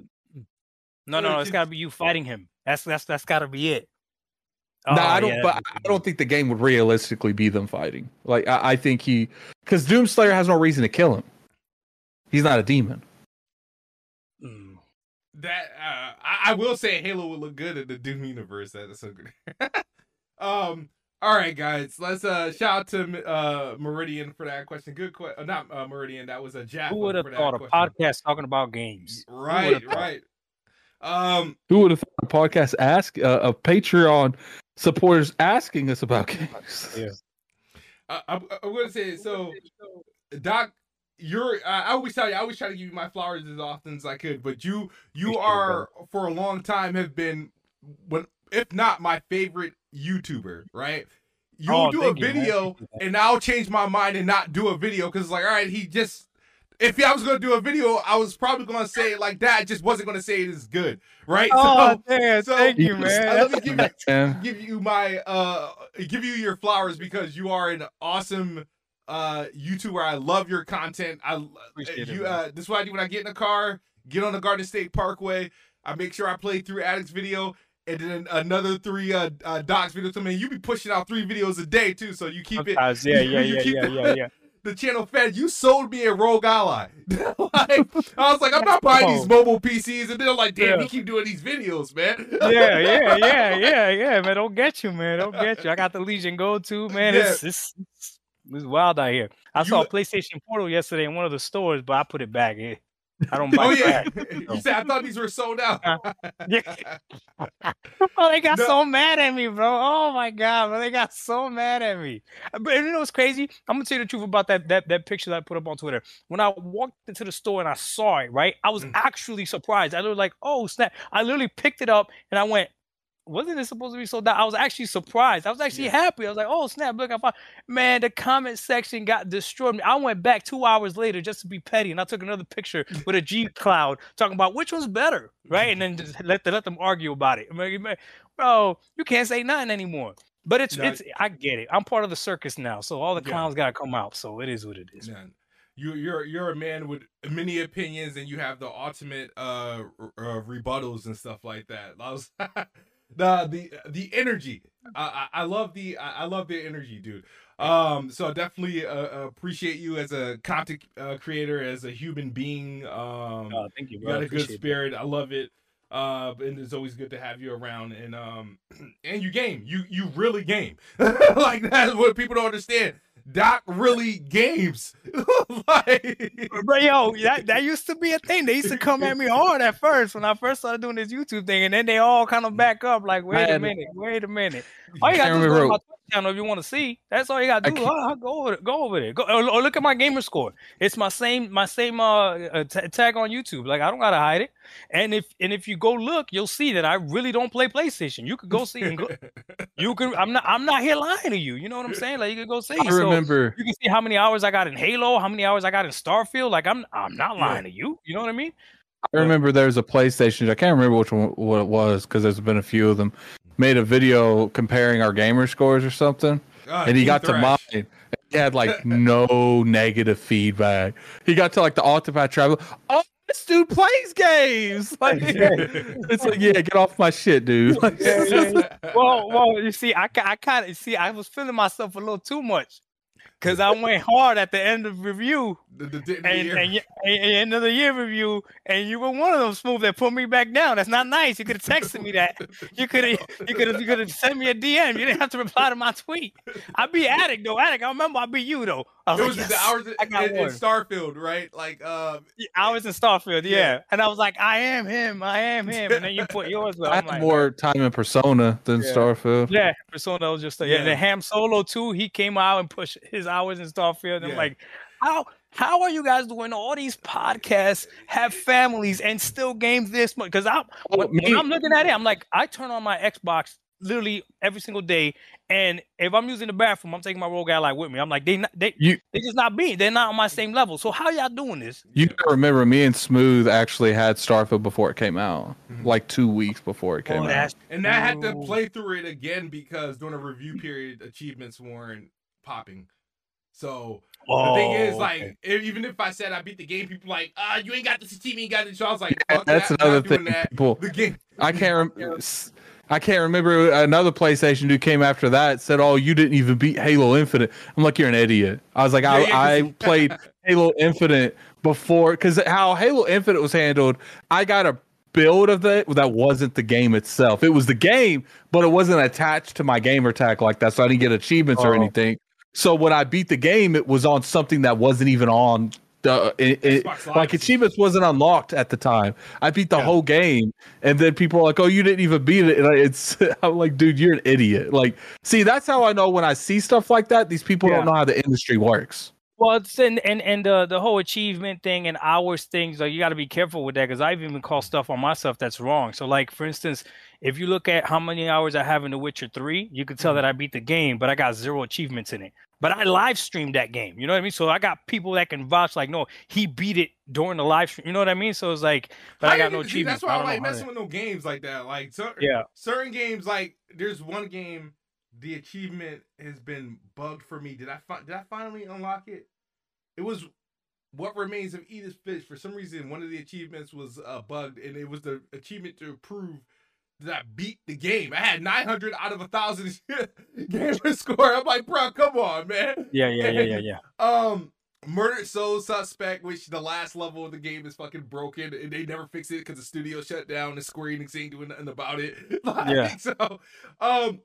No, no, no. It's got to be you fighting him. That's that's that's got to be it. no, Oh, I don't. yeah, but that'd I be don't think the game would realistically be them fighting. Like, I, I think he, because Doomslayer has no reason to kill him. He's not a demon. good. Mm. that uh, I, I will say Halo would look good in the Doom universe. That's so good. um. All right, guys. Let's uh shout out to uh Meridian for that question. Good question. Uh, not uh, Meridian. That was a Jack. Who would have for that thought a question. podcast talking about games? Who Right. would've thought? Right. Um. Who would have thought a podcast ask uh, a Patreon supporters asking us about games? Yeah. I, I'm, I'm gonna say so. Doc, you're. I I always tell you. I always try to give you my flowers as often as I could. But you, you Appreciate it, are for a long time have been, when if not my favorite YouTuber. Right. You'll Oh, do a thank you, man. video, Appreciate that. and I'll change my mind and not do a video because it's like, all right, he just. If I was gonna do a video, I was probably gonna say it like that. I just wasn't gonna say it is good, right? Oh, damn, so thank you, uh, man. let me give you, Man. give you my uh give you your flowers because you are an awesome uh YouTuber. I love your content. I Appreciate it, you man. uh this is what I do when I get in the car, get on the Garden State Parkway. I make sure I play through Addicts video and then another three uh, uh Docs videos. I mean, you be pushing out three videos a day too, so you keep Sometimes, it. yeah, you- yeah, you yeah, keep yeah, the- yeah, yeah. The channel fed. You sold me a Rogue Ally. Like, I was like, I'm not buying these Oh. mobile P Cs, and they're like, damn, Yeah. you keep doing these videos, man. Yeah, yeah, yeah, yeah, yeah, man. Don't get you, man. Don't get you. I got the Legion Go too, man. It's, it's it's it's wild out here. I saw a You- PlayStation Portal yesterday in one of the stores, but I put it back in. I don't buy Oh it yeah, back. you said I thought these were sold out. Yeah. Oh, they got No. so mad at me, bro. Oh my god, bro. They got so mad at me. But you know what's crazy? I'm gonna tell you the truth about that that that picture that I put up on Twitter. When I walked into the store and I saw it, right, I was Mm. actually surprised. I was like, oh snap. I literally picked it up and I went, wasn't it supposed to be sold out? I was actually surprised. I was actually Yeah. happy. I was like, oh snap, look, I found man, the comment section got destroyed. I went back two hours later just to be petty, and I took another picture with a G Cloud talking about which one's better, right? And then just let the, let them argue about it. I mean, man, bro, you can't say nothing anymore. But it's No. it's I get it. I'm part of the circus now, so all the Yeah. clowns gotta come out. So it is what it is. Man, you you're you're a man with many opinions, and you have the ultimate uh, r- uh rebuttals and stuff like that. I was the the the energy. I I I love the I I love the energy, dude. Um, so I definitely uh, appreciate you as a content uh, creator, as a human being. Um, Oh, thank you, you bro. got I a good appreciate that. spirit. I love it. Uh, and it's always good to have you around. And um, and you game. You you really game. Like that's what people don't understand. Doc really games. Like, But yo, that, that used to be a thing. They used to come at me hard at first when I first started doing this YouTube thing, and then they all kind of back up, like, wait a Man. minute, wait a minute. All you can't gotta do is go to remember- my Twitch channel if you want to see. That's all you gotta I do. can't- Oh, go over it. Go over there. Go or, or look at my gamer score. It's my same my same uh, uh t- tag on YouTube. Like I don't gotta hide it. And if and if you go look, you'll see that I really don't play PlayStation. You could go see and go. You could. I'm not. I'm not here lying to you. You know what I'm saying? Like you could go see. I So, remember. you can see how many hours I got in Halo, how many hours I got in Starfield. Like I'm I'm not Yeah. lying to you. You know what I mean? I remember there was a PlayStation. I can't remember which one what it was because there's been a few of them. Made a video comparing our gamer scores or something, Uh, and he King got Thrash. to mine. He had like no negative feedback. He got to like the Octopath Traveler. Oh, this dude plays games. Like, it's like, yeah, get off my shit, dude. Like, Yeah, yeah, yeah. Well, well, you see, I, I kind of see, I was feeling myself a little too much because I went hard at the end of review. The, the, the, the And, year. and, y- and, and end of the year review, and you were one of them smooth that put me back down. That's not nice. You could have texted me that. You could have, you could have, you could have sent me a D M. You didn't have to reply to my tweet. I be Attic though. Attic, I remember I be you though. I was it like, was yes, the hours I in, got in, in one. Starfield, right? Like, um, I was in Starfield, yeah. Yeah. and I was like, I am him. I am him. And then you put yours. But I I'm had like, more time in Persona than Yeah. Starfield. yeah, Persona was just, yeah. Yeah. And then Ham Solo too. He came out and pushed his hours in Starfield. And Yeah. I'm like, how how are you guys doing all these podcasts, have families, and still games this much? Because I'm Oh, when, me- when I'm looking at it, I'm like, I turn on my Xbox literally every single day, and if I'm using the bathroom, I'm taking my Rogue Ally with me. I'm like, they not, they You they just not being, they're not on my same level. So how y'all doing this? you gotta remember, me and Smooth actually had Starfield before it came out, Mhm. like two weeks before it came Oh, out. that's and I had to true. play through it again because during a review period, achievements weren't popping. So the thing is, Oh, like, okay. if, even if I said I beat the game, people like, ah, you ain't got this achievement, you got this. So I was like, Yeah, fuck that's that, another not doing thing. that. People, The game. I can't. Rem- I can't remember another PlayStation dude came after that said, "Oh, you didn't even beat Halo Infinite." I'm like, "You're an idiot." I was like, Yeah, "I, yeah, 'cause- I played Halo Infinite before because how Halo Infinite was handled. I got a build of that that wasn't the game itself. It was the game, but it wasn't attached to my gamer tag like that, so I didn't get achievements or Oh. anything. So when I beat the game, it was on something that wasn't even on the it, it, Xbox Live. like achievements wasn't unlocked at the time. I beat the Yeah. whole game, and then people are like, "Oh, you didn't even beat it." And I- it's I'm like, dude, you're an idiot. Like, see, that's how I know when I see stuff like that. These people Yeah. don't know how the industry works. Well, it's and and and the the whole achievement thing and hours things, like you got to be careful with that because I've even called stuff on myself that's wrong. So, like for instance, if you look at how many hours I have in The Witcher three, you can tell that I beat the game, but I got zero achievements in it. But I live streamed that game, you know what I mean? So I got people that can vouch, like, no, he beat it during the live stream, you know what I mean? So it's like, but I, I got didn't no even see- achievements. That's why I don't like know how messing with no games like that. Like certain, Yeah. certain games, like there's one game, the achievement has been bugged for me. Did I fi- did I finally unlock it? It was What Remains of Edith Finch. For some reason, one of the achievements was uh, bugged, and it was the achievement to prove that I beat the game. I had nine hundred out of a thousand gamer score. I'm like, bro, come on, man. Yeah, yeah, yeah, yeah, yeah. Um, Murdered Soul Suspect, which the last level of the game is fucking broken, and they never fix it because the studio shut down and Square Enix ain't doing nothing about it. Like, Yeah. So, um,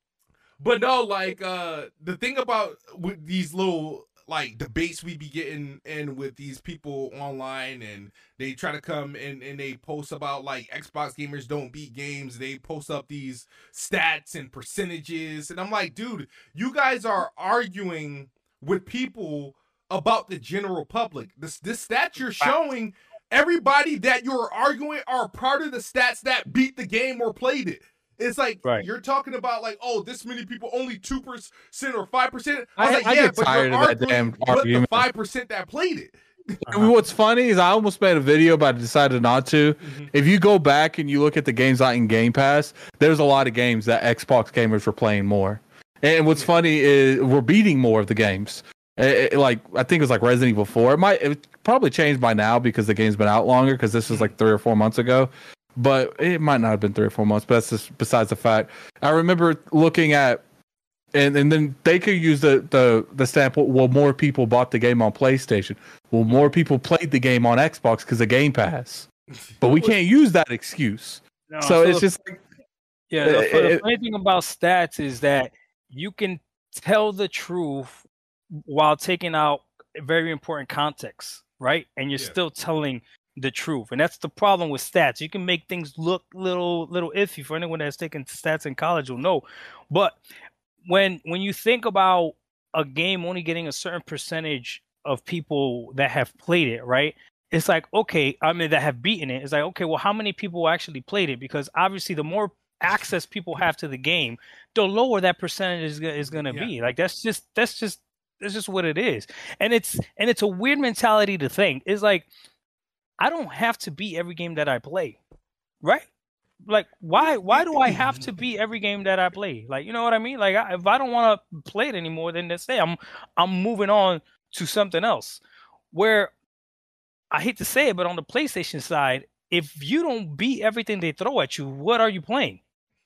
but no, like, uh, the thing about with these little like debates we be getting in with these people online, and they try to come and and they post about like Xbox gamers don't beat games. They post up these stats and percentages, and I'm like, dude, you guys are arguing with people about the general public. This this stats you're showing, everybody that you're arguing are part of the stats that beat the game or played it. It's like Right. you're talking about like, oh, this many people, only two percent or five percent. I was I- like, I yeah, get but tired you're of that arguing damn with the argument. five percent that played it. I mean, what's funny is I almost made a video, but I decided not to. Mhm. If you go back and you look at the games out in Game Pass, there's a lot of games that Xbox gamers were playing more. And what's Yeah. funny is we're beating more of the games. It- it- like I think it was like Resident Evil four. It might it probably changed by now because the game's been out longer. Because this was like three or four months ago, but it might not have been three or four months. But that's just besides the fact. I remember looking at. And and then they could use the, the, the standpoint, well, more people bought the game on PlayStation. Well, more people played the game on Xbox because of Game Pass. But we can't use that excuse. No, so it's the- just like, Yeah, the, Uh, the it- funny thing about stats is that you can tell the truth while taking out very important context, right? And you're Yeah. still telling the truth, and that's the problem with stats. You can make things look little little iffy. For anyone that's taken stats in college will know, but when when you think about a game only getting a certain percentage of people that have played it, right? It's like, okay, I mean, that have beaten it. It's like, okay, well, how many people actually played it? Because obviously, the more access people have to the game, the lower that percentage is, go- is going to Yeah. be. Like that's just that's just that's just what it is. And it's and it's a weird mentality to think. It's like I don't have to beat every game that I play, right? like why why do I have to beat every game that I play? Like, you know what I mean? Like, I, if I don't want to play it anymore, then let's say I'm I'm moving on to something else. Where I hate to say it, but on the PlayStation side, if you don't beat everything they throw at you, what are you playing?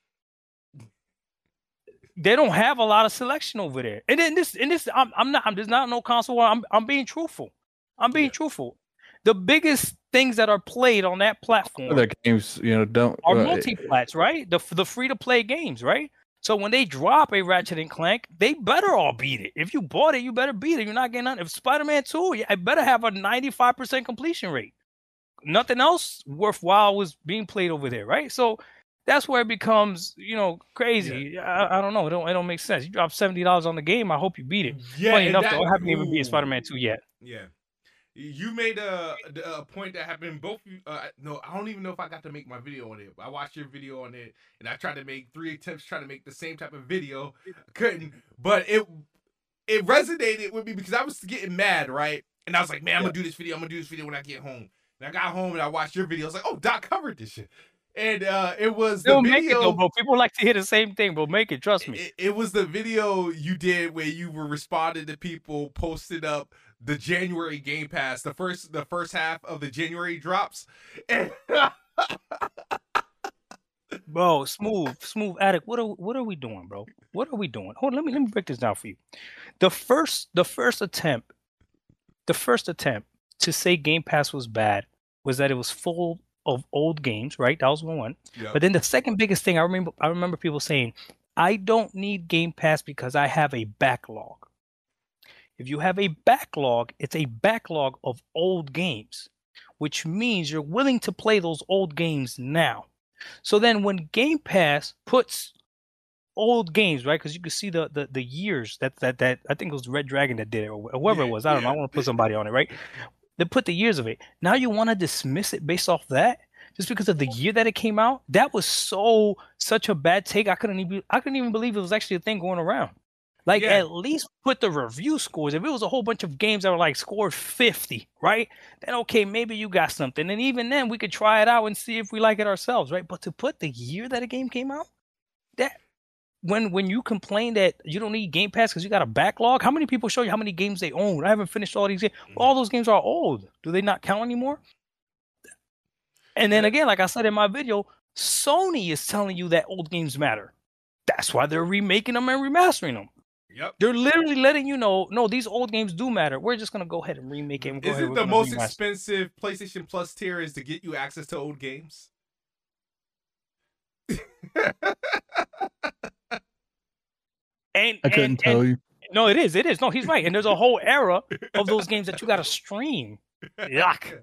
They don't have a lot of selection over there. And then this, and this, I'm, I'm not, I'm there's not no console. I'm, I'm being truthful. I'm being yeah. truthful. The biggest things that are played on that platform, other games, you know, don't are uh, multi-plats, right? The the free to play games, right? So when they drop a Ratchet and Clank, they better all beat it. If you bought it, you better beat it. You're not getting none. If Spider-Man two, I better have a ninety-five percent completion rate. Nothing else worthwhile was being played over there, right? So that's where it becomes, you know, crazy. Yeah. I, I don't know. It don't it don't make sense. You drop seventy dollars on the game. I hope you beat it. Yeah, funny enough, that, though, I haven't ooh. even beat Spider-Man two yet. Yeah. You made a, a point that happened both. Uh, no, I don't even know if I got to make my video on it. I watched your video on it, and I tried to make three attempts trying to make the same type of video. Couldn't, but it it resonated with me because I was getting mad, right? And I was like, man, I'm gonna do this video. I'm gonna do this video when I get home. And I got home and I watched your video. I was like, oh, Doc covered this shit. And uh, it was the They'll video. Make it though, bro. People like to hear the same thing, but make it. Trust me. It, it was the video you did where you were responding to people posted up the January Game Pass, the first the first half of the January drops. And bro, smooth, smooth addict. What are what are we doing, bro? What are we doing? Hold on, let me let me break this down for you. The first the first attempt, the first attempt to say Game Pass was bad was that it was full of old games, right? That was one. Yep. But then the second biggest thing I remember I remember people saying, I don't need Game Pass because I have a backlog. If you have a backlog, it's a backlog of old games, which means you're willing to play those old games now. So then when Game Pass puts old games, right? Because you can see the, the the years that that that I think it was Red Dragon that did it, or whoever yeah, it was. I don't yeah. know. I want to put somebody on it, right? They put the years of it. Now you want to dismiss it based off that? Just because of the year that it came out? That was so such a bad take. I couldn't even I couldn't even believe it was actually a thing going around. Like, yeah. at least put the review scores. If it was a whole bunch of games that were like scored fifty, right? Then, okay, maybe you got something. And even then, we could try it out and see if we like it ourselves, right? But to put the year that a game came out, that when when you complain that you don't need Game Pass because you got a backlog, how many people show you how many games they own? I haven't finished all these games. Well, all those games are old. Do they not count anymore? And then again, like I said in my video, Sony is telling you that old games matter. That's why they're remaking them and remastering them. Yep. They're literally letting you know, no, these old games do matter. We're just gonna go ahead and remake it. And go is ahead, it the most remaster. expensive PlayStation Plus tier is to get you access to old games? and I couldn't and, tell and, you. No, it is. It is. No, he's right. And there's a whole era of those games that you gotta stream. Yuck.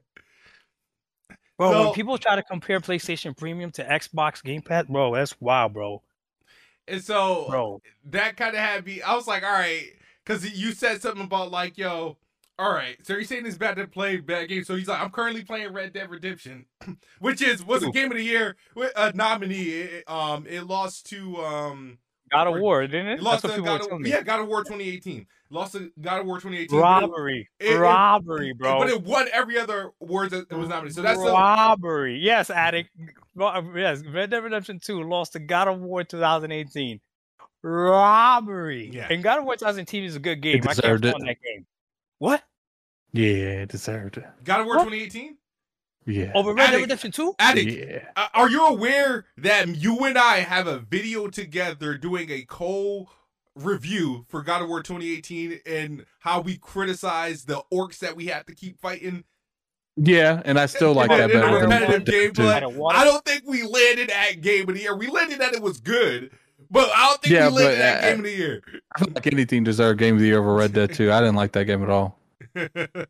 Bro, so, when people try to compare PlayStation Premium to Xbox Game Pass, bro, that's wild, bro. And so bro. that kind of had me, I was like, all right, because you said something about like, yo, all right, so you're saying it's bad to play bad games. So he's like, I'm currently playing Red Dead Redemption, which is was a Game of the Year a nominee. It, um, it lost to um God of War, didn't it? it lost to God of, yeah, God of War twenty eighteen. Lost to God of War twenty eighteen. Robbery, it, robbery, it, bro. But it won every other award that it was nominated. So that's robbery. A... Yes, Addict. Yes, Red Dead Redemption two lost to God of War twenty eighteen. Robbery. Yeah. And God of War twenty eighteen is a good game. It I can't it. on that game. What? Yeah, it deserved it. God of War twenty eighteen? Yeah. Over Red Dead Redemption two? Addict, yeah. Uh, are you aware that you and I have a video together doing a co-review for God of War twenty eighteen and how we criticize the orcs that we have to keep fighting? Yeah, and I still like that better. Repetitive game, but I don't think we landed at Game of the Year. We landed that it was good, but I don't think yeah, we landed but, at uh, Game of the Year. I feel like anything deserved Game of the Year over Red Dead two. I didn't like that game at all. You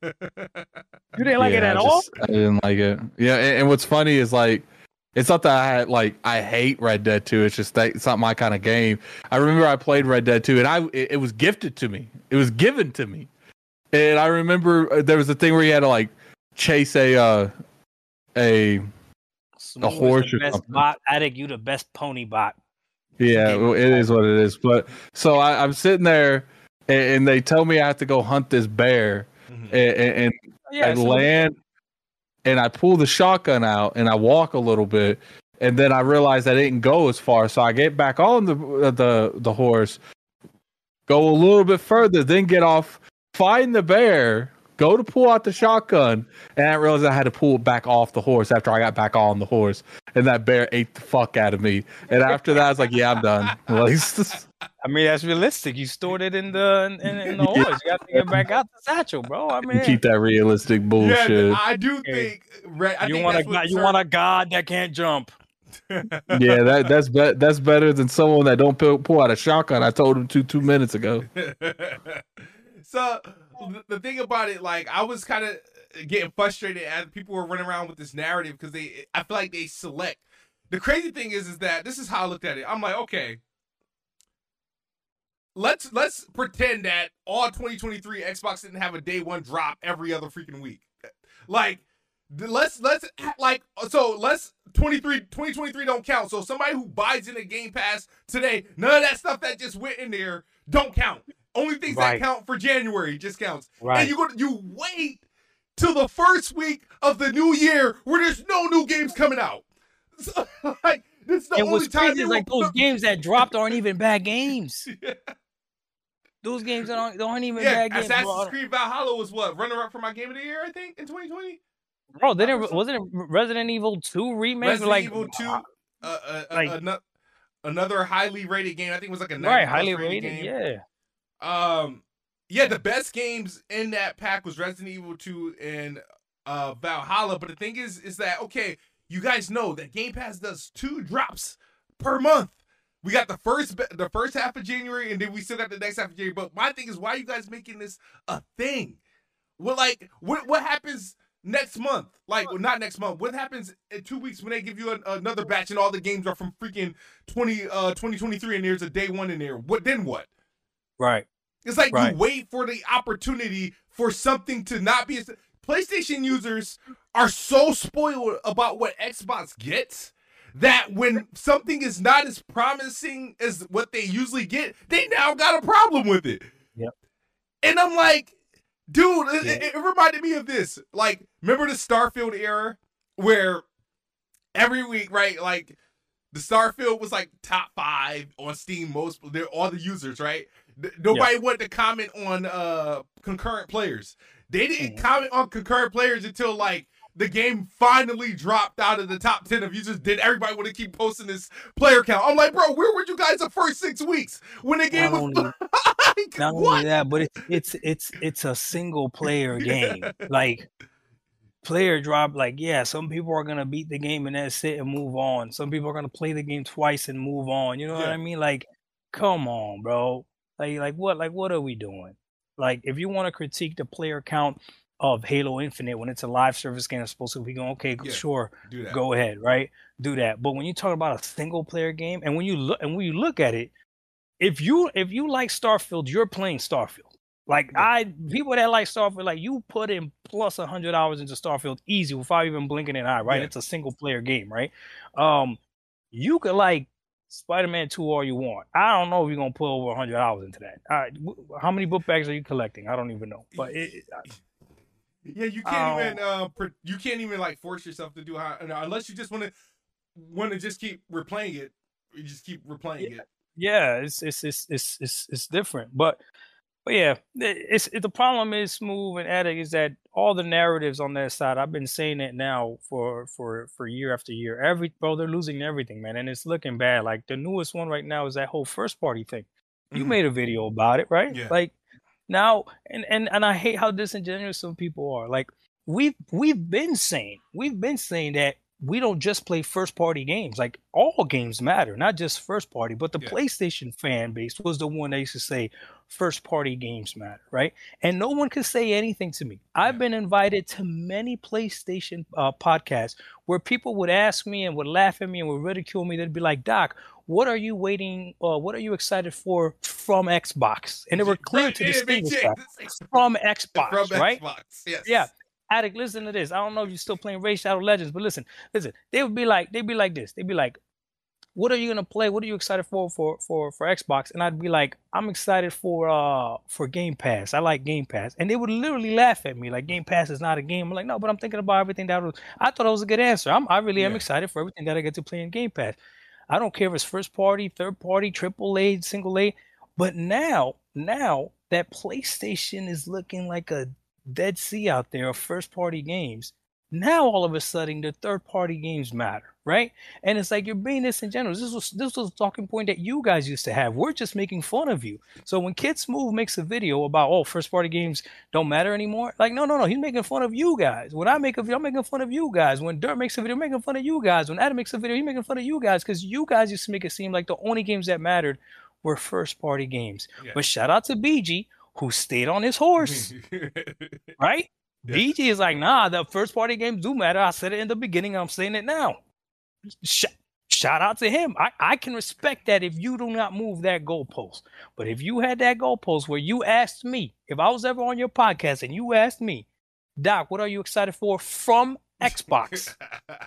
didn't like yeah, it at I all? just, I didn't like it. Yeah, and, and what's funny is like, it's not that I had, like I hate Red Dead two. It's just that it's not my kind of game. I remember I played Red Dead two, and I it, it was gifted to me. It was given to me, and I remember there was a thing where you had to like chase a uh, a Smooth a horse the or best something. Bot. Addict, you the best pony bot. Yeah, well, it is what it is. But so I, I'm sitting there, and, and they tell me I have to go hunt this bear, mm-hmm. and, and, yeah, I so- land, and I pull the shotgun out, and I walk a little bit, and then I realized I didn't go as far, so I get back on the the the horse, go a little bit further, then get off, find the bear, go to pull out the shotgun, and I realized I had to pull it back off the horse after I got back on the horse, and that bear ate the fuck out of me. And after that, I was like, "Yeah, I'm done." Like, I mean, that's realistic. You stored it in the in, in the horse. You got to get back out the satchel, bro. I mean, keep that realistic bullshit. Yeah, I do think. Right, I you think want that's a what you Sir- want a god that can't jump. Yeah, that that's be- that's better than someone that don't pull, pull out a shotgun. I told him to two minutes ago. So th- the thing about it, like, I was kind of getting frustrated as people were running around with this narrative because they, I feel like they select. The crazy thing is, is that this is how I looked at it. I'm like, okay, let's let's pretend that all twenty twenty-three Xbox didn't have a day one drop every other freaking week. Like, let's let's like so let's twenty-three twenty twenty-three don't count. So somebody who buys in a Game Pass today, none of that stuff that just went in there don't count. Only things Right. that count for January just counts. Right. And you go you wait till the first week of the new year where there's no new games coming out. So, like, this is the And only what's time crazy you is like those games that dropped aren't even bad games. Yeah. Those games that aren't, aren't even Yeah, bad games. Assassin's Bro. Creed Valhalla was what runner up for my game of the year, I think, in twenty twenty. Bro, they didn't, wasn't it Resident Evil two remake? Resident like, Evil two, uh, uh, like- uh, ano- another highly rated game. I think it was like a right, ninety highly plus rated. game. Yeah, Um, yeah, the best games in that pack was Resident Evil two and uh Valhalla. But the thing is, is that okay? You guys know that Game Pass does two drops per month. We got the first the first half of January, and then we still got the next half of January. But my thing is, why are you guys making this a thing? Well, like, what what happens next month? Like, well, not next month. What happens in two weeks when they give you an, another batch and all the games are from freaking twenty uh twenty twenty-three and there's a day one in there? What then? What? right. It's like Right. you wait for the opportunity for something to not be. PlayStation users are so spoiled about what Xbox gets that when something is not as promising as what they usually get, they now got a problem with it. Yep. And I'm like, dude, it, Yeah. it, it reminded me of this. Like, remember the Starfield era where every week, right? Like, the Starfield was like top five on Steam, most they're all the users, right? Th- Nobody wanted to comment on uh concurrent players. They didn't Mhm. comment on concurrent players until like the game finally dropped out of the top ten of users. Did everybody want to keep posting this player count? I'm like, bro, where were you guys the first six weeks when the game Not was only- like, Not what? only that, but it's it's it's it's a single player game. Like player drop, like yeah, some people are gonna beat the game and that's it and move on. Some people are gonna play the game twice and move on. You know what Yeah. I mean? Like, come on, bro. Like like what like what are we doing? Like if you want to critique the player count of Halo Infinite when it's a live service game, it's supposed to be going okay, Yeah. sure, Do that. go ahead, right? Do that. But when you talk about a single player game, and when you look and when you look at it, if you if you like Starfield, you're playing Starfield. Like Yeah. I people that like Starfield, like you put in plus a hundred hours into Starfield easy without even blinking an eye, right? Yeah. It's a single player game, right? Um, you could like Spider-Man two all you want. I don't know if you're gonna put over a hundred hours into that. All right, wh- how many book bags are you collecting? I don't even know, but it, it- Yeah, you can't Oh. even uh pre- you can't even like force yourself to do how unless you just want to want to just keep replaying it. You just keep replaying it. yeah, it's it's it's it's it's, it's different, but but yeah, it's it, the problem is Smooth and Addict is that all the narratives on their side. I've been saying it now for for for year after year. Every bro, they're losing everything, man, and it's looking bad. Like the newest one right now is that whole first party thing. You Mhm. made a video about it, right? Yeah. Like now, and and and I hate how disingenuous some people are. Like we've we've been saying, we've been saying that we don't just play first party games. Like all games matter, not just first party. But the Yeah. PlayStation fan base was the one that used to say first party games matter, right? And no one could say anything to me. I've Yeah. been invited to many PlayStation uh, podcasts where people would ask me and would laugh at me and would ridicule me. They'd be like, "Doc, what are you waiting? Uh, what are you excited for from Xbox?" And they were clear Right, to yeah, distinguish big that Jake, this is from Xbox, from right? Xbox. Yes. Yeah. Addict, listen to this. I don't know if you're still playing Raid Shadow Legends, but listen, listen. They would be like, they'd be like this. They'd be like, what are you gonna play? What are you excited for for for for Xbox? And I'd be like, I'm excited for uh for Game Pass. I like Game Pass, and they would literally laugh at me like Game Pass is not a game. I'm like, no, but I'm thinking about everything that was. I thought it was a good answer. I'm I really am Yeah. excited for everything that I get to play in Game Pass. I don't care if it's first party, third party, triple A, single A. But now, now that PlayStation is looking like a Dead Sea out there of first party games. Now all of a sudden the third party games matter, right? And it's like you're being disingenuous. This was this was a talking point that you guys used to have. We're just making fun of you. So when Kids Move makes a video about oh first party games don't matter anymore, like no no no, he's making fun of you guys. When I make a video, I'm making fun of you guys. When Dirt makes a video, I'm making fun of you guys. When Adam makes a video, he's making fun of you guys because you guys used to make it seem like the only games that mattered were first party games. Yeah. But shout out to B G who stayed on his horse, right? Yeah. B G is like, nah, the first party games do matter. I said it in the beginning. I'm saying it now. Sh- shout out to him. I, I can respect that if you do not move that goalpost. But if you had that goalpost where you asked me, if I was ever on your podcast and you asked me, Doc, what are you excited for from Xbox?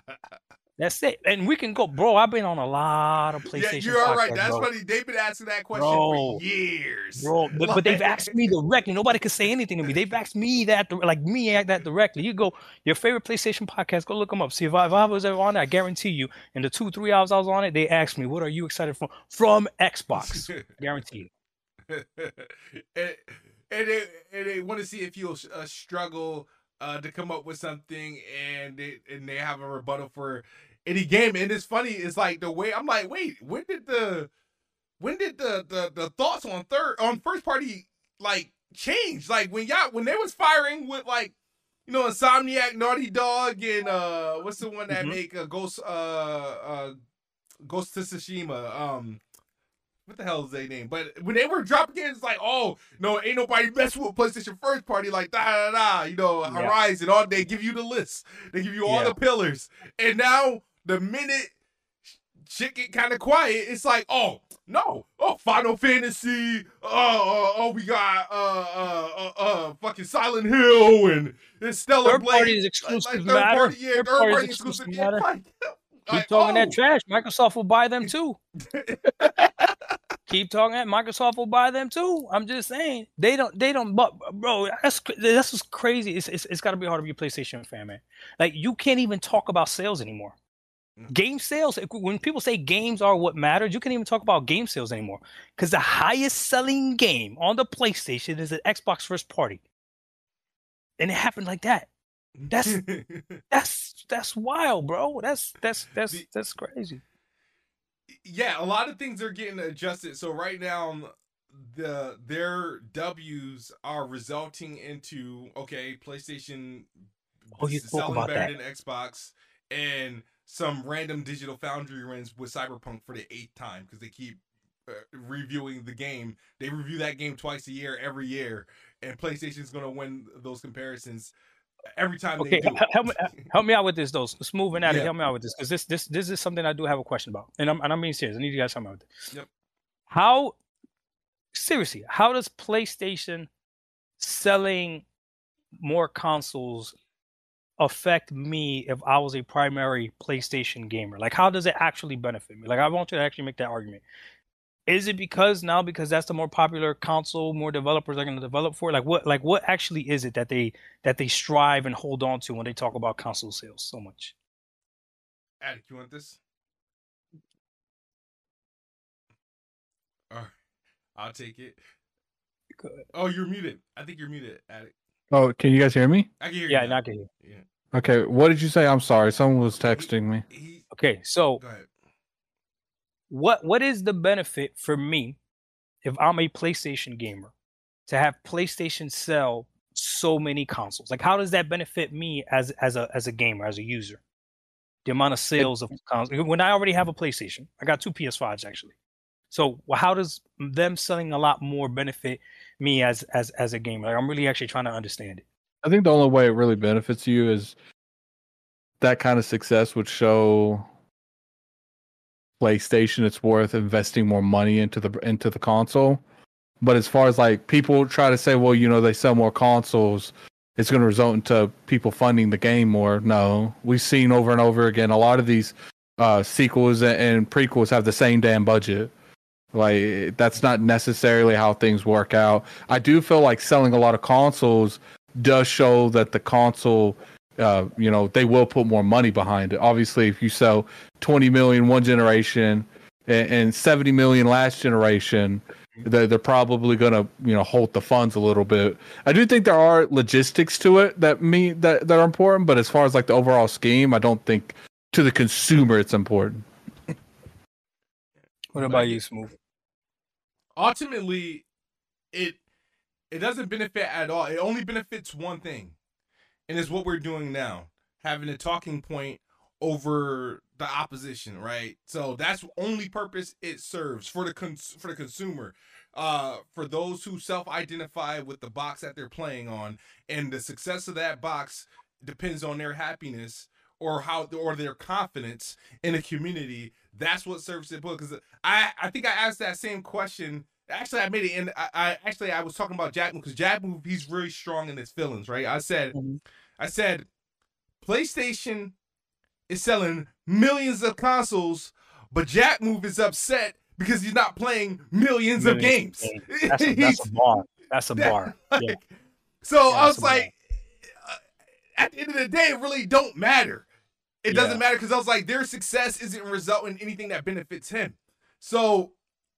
That's it. And we can go, bro. I've been on a lot of PlayStation. Yeah, you're all right. podcasts, That's bro. funny. They've been asking that question Bro. for years. Bro, but, but they've asked me directly. Nobody could say anything to me. They've asked me that, like me, act that directly. You go, your favorite PlayStation podcast, go look them up. See if I, if I was ever on it, I guarantee you, in the two, three hours I was on it, they asked me, what are you excited for from Xbox? Guarantee you. and, and they and they want to see if you'll uh, struggle uh, to come up with something, and they and they have a rebuttal for any game. And it's funny, it's like the way I'm like, wait, when did the when did the the, the thoughts on third on first party like change? Like when y'all when they was firing with like you know Insomniac, Naughty Dog, and uh what's the one that Mhm. make a Ghost uh uh Ghost to Tsushima um. What the hell is their name? But when they were dropping games, it's like, oh, no, ain't nobody messing with PlayStation first party like da da da. You know, Yeah. Horizon. All they give you the list. They give you all Yeah. the pillars. And now the minute shit get kind of quiet, it's like, oh no, oh Final Fantasy. Oh, uh, oh, we got uh uh uh, uh fucking Silent Hill and it's Stellar Third Blade. party is exclusive like, third matter. party, yeah, Third third party is party exclusive exclusive. Yeah, matter. like, Keep like, talking oh. that trash. Microsoft will buy them too. Keep talking that Microsoft will buy them too. I'm just saying they don't. They don't. But bro, that's that's what's crazy. It's it's, it's got to be hard to be a PlayStation fan, man. Like you can't even talk about sales anymore. Mm. Game sales. When people say games are what matters, you can't even talk about game sales anymore. Because the highest selling game on the PlayStation is an Xbox first party, and it happened like that. That's that's that's wild, bro. That's that's that's The- that's crazy. Yeah, a lot of things are getting adjusted. So right now, the their W's are resulting into okay, PlayStation Oh, you spoke selling about better that. than Xbox, and some random Digital Foundry wins with Cyberpunk for the eighth time because they keep uh, reviewing the game. They review that game twice a year, every year, and PlayStation's gonna win those comparisons every time Okay, they do. help me help me out with this though. Smooth and Addy, Yeah. help me out with this because this this this is something I do have a question about, and I'm and I'm being serious. I need you guys to help me out with this. Yep. How seriously? How does PlayStation selling more consoles affect me if I was a primary PlayStation gamer? Like, how does it actually benefit me? Like, I want you to actually make that argument. Is it because now because that's the more popular console, more developers are going to develop for it? Like what like what actually is it that they that they strive and hold on to when they talk about console sales so much? Attic, you want this? All right, I'll take it. Go ahead. Oh, you're muted. I think you're muted, Attic. Oh, can you guys hear me? I can hear Yeah, you. not here. Yeah. Okay, what did you say? I'm sorry. Someone was texting me. He, Okay, so go ahead. what what is the benefit for me if I'm a PlayStation gamer to have PlayStation sell so many consoles? Like, how does that benefit me as as a as a gamer, as a user? The amount of sales of consoles when I already have a PlayStation. I got two P S fives actually. So how does them selling a lot more benefit me as as as a gamer? Like, I'm really actually trying to understand it. I think the only way it really benefits you is that kind of success would show PlayStation it's worth investing more money into the into the console. But as far as like people try to say, well, you know, they sell more consoles, it's going to result into people funding the game more. No, we've seen over and over again a lot of these uh, sequels and prequels have the same damn budget. Like, that's not necessarily how things work out. I do feel like selling a lot of consoles does show that the console, uh, you know, they will put more money behind it. Obviously, if you sell twenty million one generation and, and seventy million last generation, they're, they're probably going to, you know, hold the funds a little bit. I do think there are logistics to it that me that, that are important, but as far as like the overall scheme, I don't think to the consumer it's important. What about you, Smooth? Ultimately, it it doesn't benefit at all. It only benefits one thing, and it's what we're doing now, having a talking point over the opposition, right? So that's the only purpose it serves for the cons- for the consumer, uh, for those who self-identify with the box that they're playing on, and the success of that box depends on their happiness or how or their confidence in the community. That's what serves the book. Because I, I think I asked that same question. Actually, I made it in. I, I actually I was talking about Jack Move because Jack Move, he's really strong in his feelings, right? I said, mm-hmm. I said, PlayStation is selling millions of consoles, but Jack Move is upset because he's not playing millions, millions of games. games. That's, a, that's a bar. That's a bar. Like, yeah. So yeah, I was like, uh, at the end of the day, it really don't matter. It yeah. doesn't matter because I was like, their success isn't resulting in anything that benefits him. So,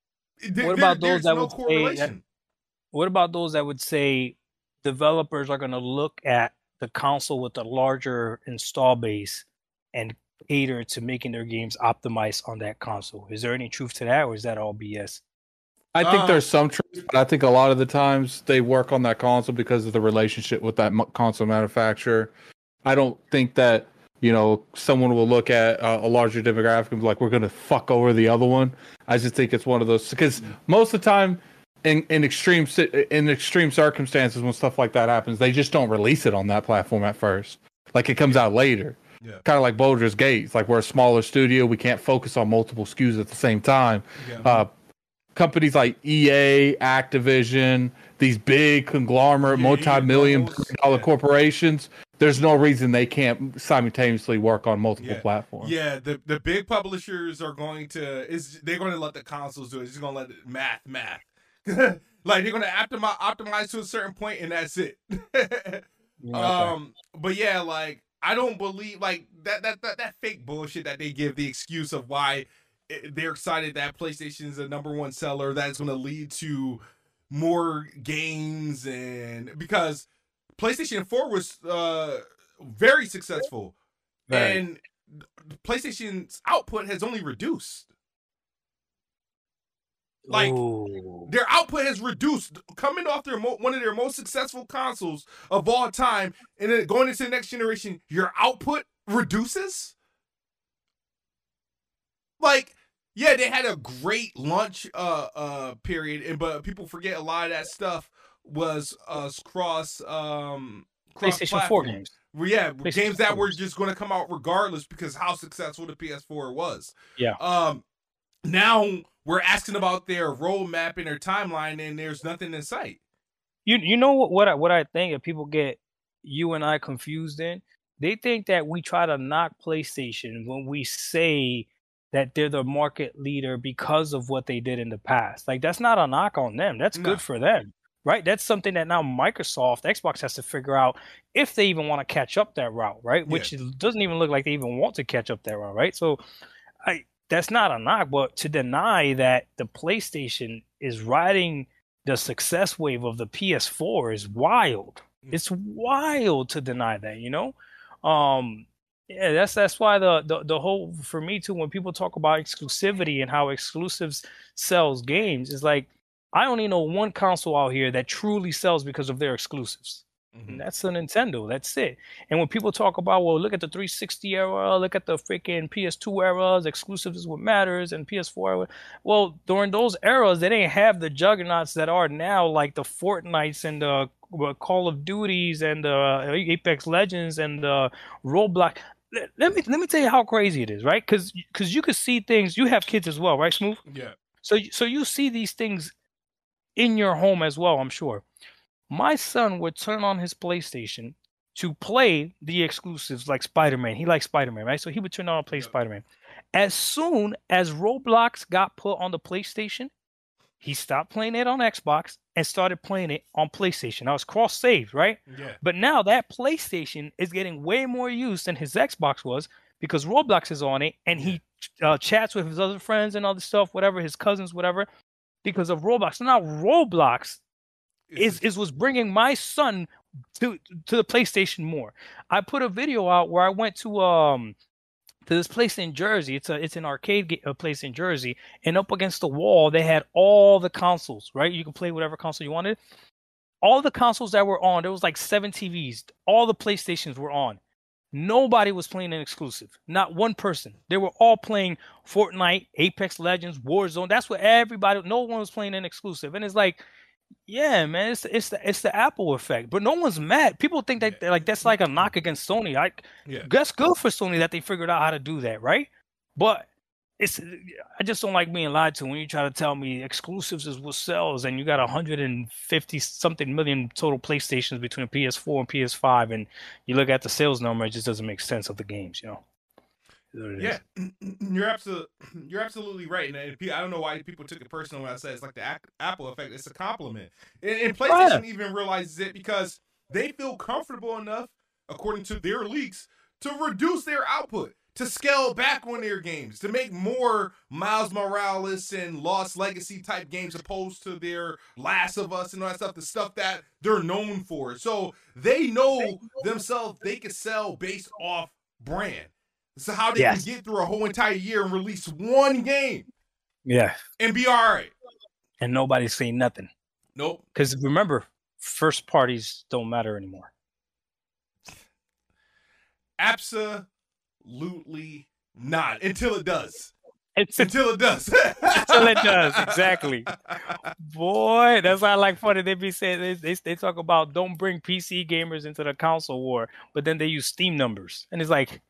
th- what about there, those that no would say? That, what about those that would say developers are going to look at the console with a larger install base and cater to making their games optimized on that console? Is there any truth to that, or is that all B S? I think uh, there's some truth, but I think a lot of the times they work on that console because of the relationship with that console manufacturer. I don't think that, you know, someone will look at uh, a larger demographic and be like, we're going to fuck over the other one. I just think it's one of those, because most of the time in, in extreme in extreme circumstances when stuff like that happens, they just don't release it on that platform at first. Like, it comes out later. Yeah. Kind of like Baldur's Gate. It's like, we're a smaller studio. We can't focus on multiple S K Us at the same time. Yeah. Uh, companies like E A, Activision, these big conglomerate, yeah, multi-million dollar yeah. corporations, there's no reason they can't simultaneously work on multiple yeah. platforms. Yeah, the, the big publishers are going to is they're going to let the consoles do it. It's just going to let it math math. Like, they're going to optimize optimize to a certain point, and that's it. yeah, um, okay. But yeah, like, I don't believe like that that that that fake bullshit that they give the excuse of why it, they're excited that PlayStation is the number one seller. That's going to lead to more games, and because PlayStation four was uh, very successful, right. and PlayStation's output has only reduced. Like, Ooh. Their output has reduced, coming off their mo- one of their most successful consoles of all time, and then going into the next generation, your output reduces. Like, yeah, they had a great launch uh, uh, period, and but people forget a lot of that stuff was uh, cross um, cross PlayStation four games. Yeah, games that were just going to come out regardless because how successful the P S four was. Yeah. Um, now we're asking about their roadmap and their timeline, and there's nothing in sight. You you know what what I, what I think that people get you and I confused in? They think that we try to knock PlayStation when we say that they're the market leader because of what they did in the past. Like, that's not a knock on them. That's no. good for them, right? That's something that now Microsoft, Xbox has to figure out if they even want to catch up that route, right? Yeah. Which doesn't even look like they even want to catch up that route, right? So I that's not a knock, but to deny that the PlayStation is riding the success wave of the P S four is wild. Mm. It's wild to deny that, you know? Um, yeah, that's that's why the, the the whole, for me too, when people talk about exclusivity and how exclusives sells games, is like, I only know one console out here that truly sells because of their exclusives. Mm-hmm. And that's the Nintendo. That's it. And when people talk about, well, look at the three sixty era, look at the freaking P S two eras, exclusives is what matters, and P S four era. Well, during those eras, they didn't have the juggernauts that are now, like the Fortnites and the Call of Duties and the Apex Legends and the Roblox. Let me let me tell you how crazy it is, right? Because because you could see things. You have kids as well, right, Smooth? Yeah. So so you see these things in your home as well, I'm sure. My son would turn on his PlayStation to play the exclusives like Spider-Man. He likes Spider-Man, right? So he would turn on and play yeah. Spider-Man. As soon as Roblox got put on the PlayStation, he stopped playing it on Xbox and started playing it on PlayStation. Now it's cross-saved, right? Yeah. But now that PlayStation is getting way more use than his Xbox was because Roblox is on it, and he uh, chats with his other friends and all this stuff, whatever, his cousins, whatever, because of Roblox. So now Roblox is, is was bringing my son to to the PlayStation more. I put a video out where I went to um to this place in Jersey. It's a it's an arcade a place in Jersey, and up against the wall they had all the consoles. Right, you can play whatever console you wanted. All the consoles that were on, there was like seven T Vs. All the PlayStations were on. Nobody was playing an exclusive. Not one person. They were all playing Fortnite, Apex Legends, Warzone. That's what everybody. No one was playing an exclusive, and it's like, yeah, man, it's it's the it's the Apple effect. But no one's mad. People think that like that's like a knock against Sony. I Yeah. that's good for Sony that they figured out how to do that, right? But it's I just don't like being lied to when you try to tell me exclusives is what sells, and you got one hundred fifty something million total PlayStations between P S four and P S five, and you look at the sales number, it just doesn't make sense of the games, you know. Yeah, you're absolutely you're absolutely right, and I don't know why people took it personal when I said it's like the Apple effect. It's a compliment, and, and PlayStation yeah. even realizes it because they feel comfortable enough, according to their leaks, to reduce their output, to scale back on their games, to make more Miles Morales and Lost Legacy type games opposed to their Last of Us and all that stuff, the stuff that they're known for. So they know themselves they can sell based off brand. So how they yes. can get through a whole entire year and release one game. Yeah. And be all right. And nobody's saying nothing. Nope. Because remember, first parties don't matter anymore. Absolutely not. Until it does. It's until it does. Until it does, exactly. Boy, that's why I like funny. They be saying they, they they talk about don't bring P C gamers into the console war, but then they use Steam numbers, and it's like,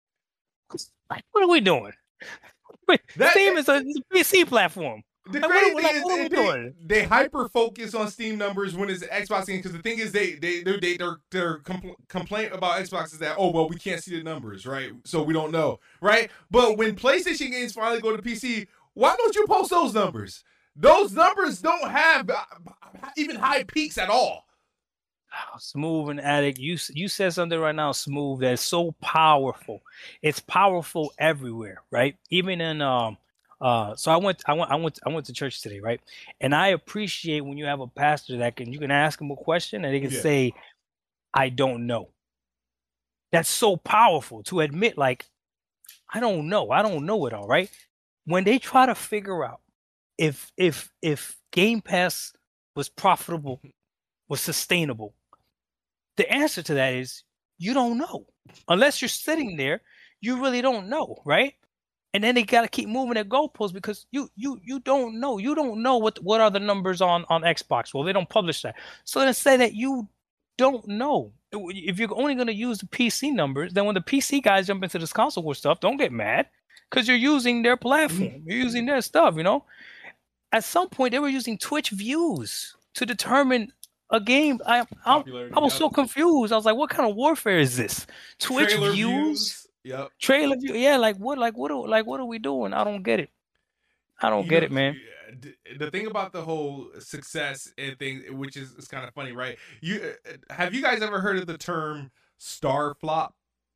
like what are we doing? Wait, that, Steam is a, a P C platform. The like, crazy what, thing like, is, what are we they, doing? They hyper focus on Steam numbers when it's Xbox game because the thing is they they they they their their compl- complaint about Xbox is that oh well we can't see the numbers, right, so we don't know, right? But when PlayStation games finally go to P C, why don't you post those numbers? Those numbers don't have even high peaks at all. Oh, Smooth and Addict, you you said something right now, Smooth, that's so powerful. It's powerful everywhere, right? Even in um. Uh, so I went, I went, I went, I went to church today, right? And I appreciate when you have a pastor that can, you can ask him a question and they can yeah. say, "I don't know." That's so powerful to admit, like, I don't know, I don't know it all, right? When they try to figure out if if if Game Pass was profitable, was sustainable, the answer to that is you don't know. Unless you're sitting there, you really don't know, right? And then they got to keep moving their goalposts because you you you don't know. You don't know what what are the numbers on, on Xbox. Well, they don't publish that. So to say that you don't know. If you're only going to use the P C numbers, then when the P C guys jump into this console war stuff, don't get mad because you're using their platform. You're using their stuff, you know? At some point, they were using Twitch views to determine a game. I I, I was so confused. I was like, what kind of warfare is this? Twitch views? views? Yep. Trailer view, yeah, like what, like what, are, like what are we doing? I don't get it. I don't you get know, it, man. The thing about the whole success and thing, which is, is kind of funny, right? You have you guys ever heard of the term star flop?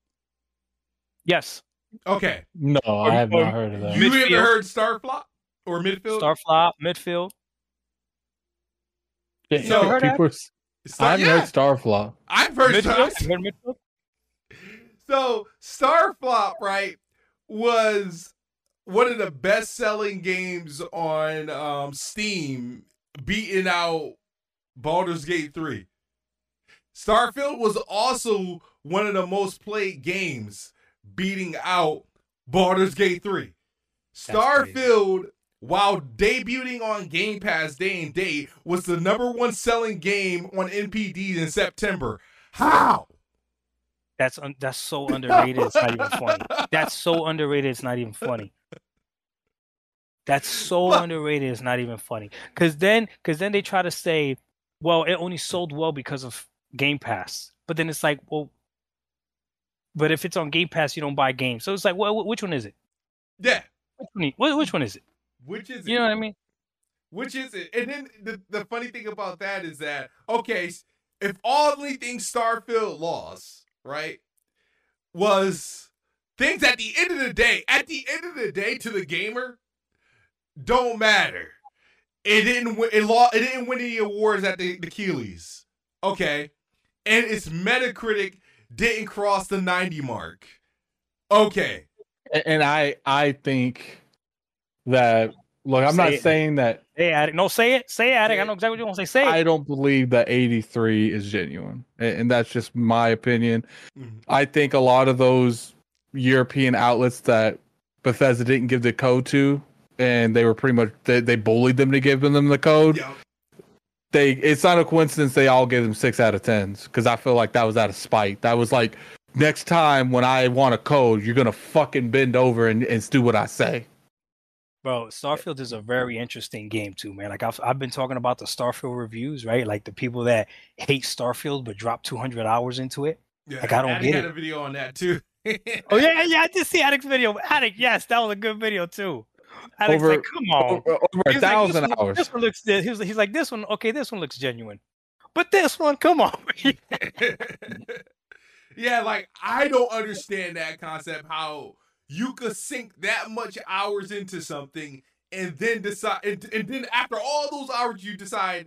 Yes. Okay. No, or, I have not heard of that. You midfield. Ever heard star flop or midfield? Star flop, midfield. Yeah, so heard people, star, I haven't yeah. heard star flop. I've heard midfield. star. Heard midfield? So Star Flop, right, was one of the best-selling games on um, Steam, beating out Baldur's Gate three. Starfield was also one of the most played games, beating out Baldur's Gate three. Starfield, while debuting on Game Pass day and date, was the number one selling game on N P D in September. How? That's un- that's so underrated. It's not even funny. That's so underrated. It's not even funny. That's so underrated. It's not even funny. Cause then, cause then they try to say, well, it only sold well because of Game Pass. But then it's like, well, but if it's on Game Pass, you don't buy games. So it's like, well, which one is it? Yeah. Which one, which, which one is it? Which is it? You know what I mean? Which is it? And then the, the funny thing about that is that, okay, if all the thing Starfield lost, right, was things at the end of the day, at the end of the day to the gamer, don't matter. It didn't win, it, lost, it didn't win any awards at the, the Keeleys. Okay. And its Metacritic didn't cross the ninety mark. Okay. And I I think that, look, I'm Say not it. saying that. Hey, Addict. No, say it. Say it, Addict. I know exactly what you want to say. Say it. I don't believe that eighty-three is genuine. And and that's just my opinion. Mm-hmm. I think a lot of those European outlets that Bethesda didn't give the code to, and they were pretty much, they, they bullied them to give them the code. Yep. They, it's not a coincidence they all gave them six out of tens, because I feel like that was out of spite. That was like, next time when I want a code, you're gonna fucking bend over and, and do what I say. Bro, Starfield is a very interesting game too, man. Like I've I've been talking about the Starfield reviews, right? Like the people that hate Starfield but drop two hundred hours into it. Yeah, Like I don't Addy get had it. a video on that too. Oh yeah, yeah, I did see Addict's video. Addict, yes, that was a good video too. Addict's Over- like, come on. Over, over He a was like, thousand this one, hours. This one looks. He was, he's like, this one. Okay, this one looks genuine, but this one, come on. Yeah, like I don't understand that concept. How you could sink that much hours into something and then decide, and, and then after all those hours, you decide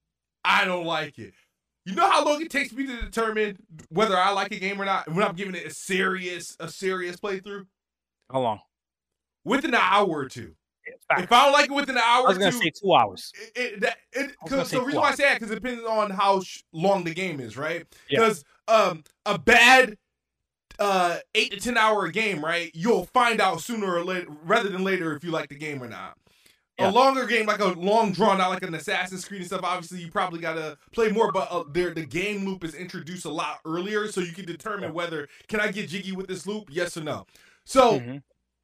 I don't like it. You know how long it takes me to determine whether I like a game or not when I'm giving it a serious, a serious playthrough? How long? Within an hour or two. Yeah, If I don't like it within an hour I was or gonna two, say two hours. It, it, that, it, I was cause, gonna so say the reason two why I hours. say that, because it depends on how sh- long the game is, right? Yeah. Because um, a bad uh, eight to ten hour game, right? You'll find out sooner or later, rather than later, if you like the game or not. Yeah. A longer game, like a long drawn out, like an Assassin's Creed and stuff, obviously you probably gotta play more, but uh, there the game loop is introduced a lot earlier, so you can determine Yeah. whether can I get jiggy with this loop, yes or no. So Mhm.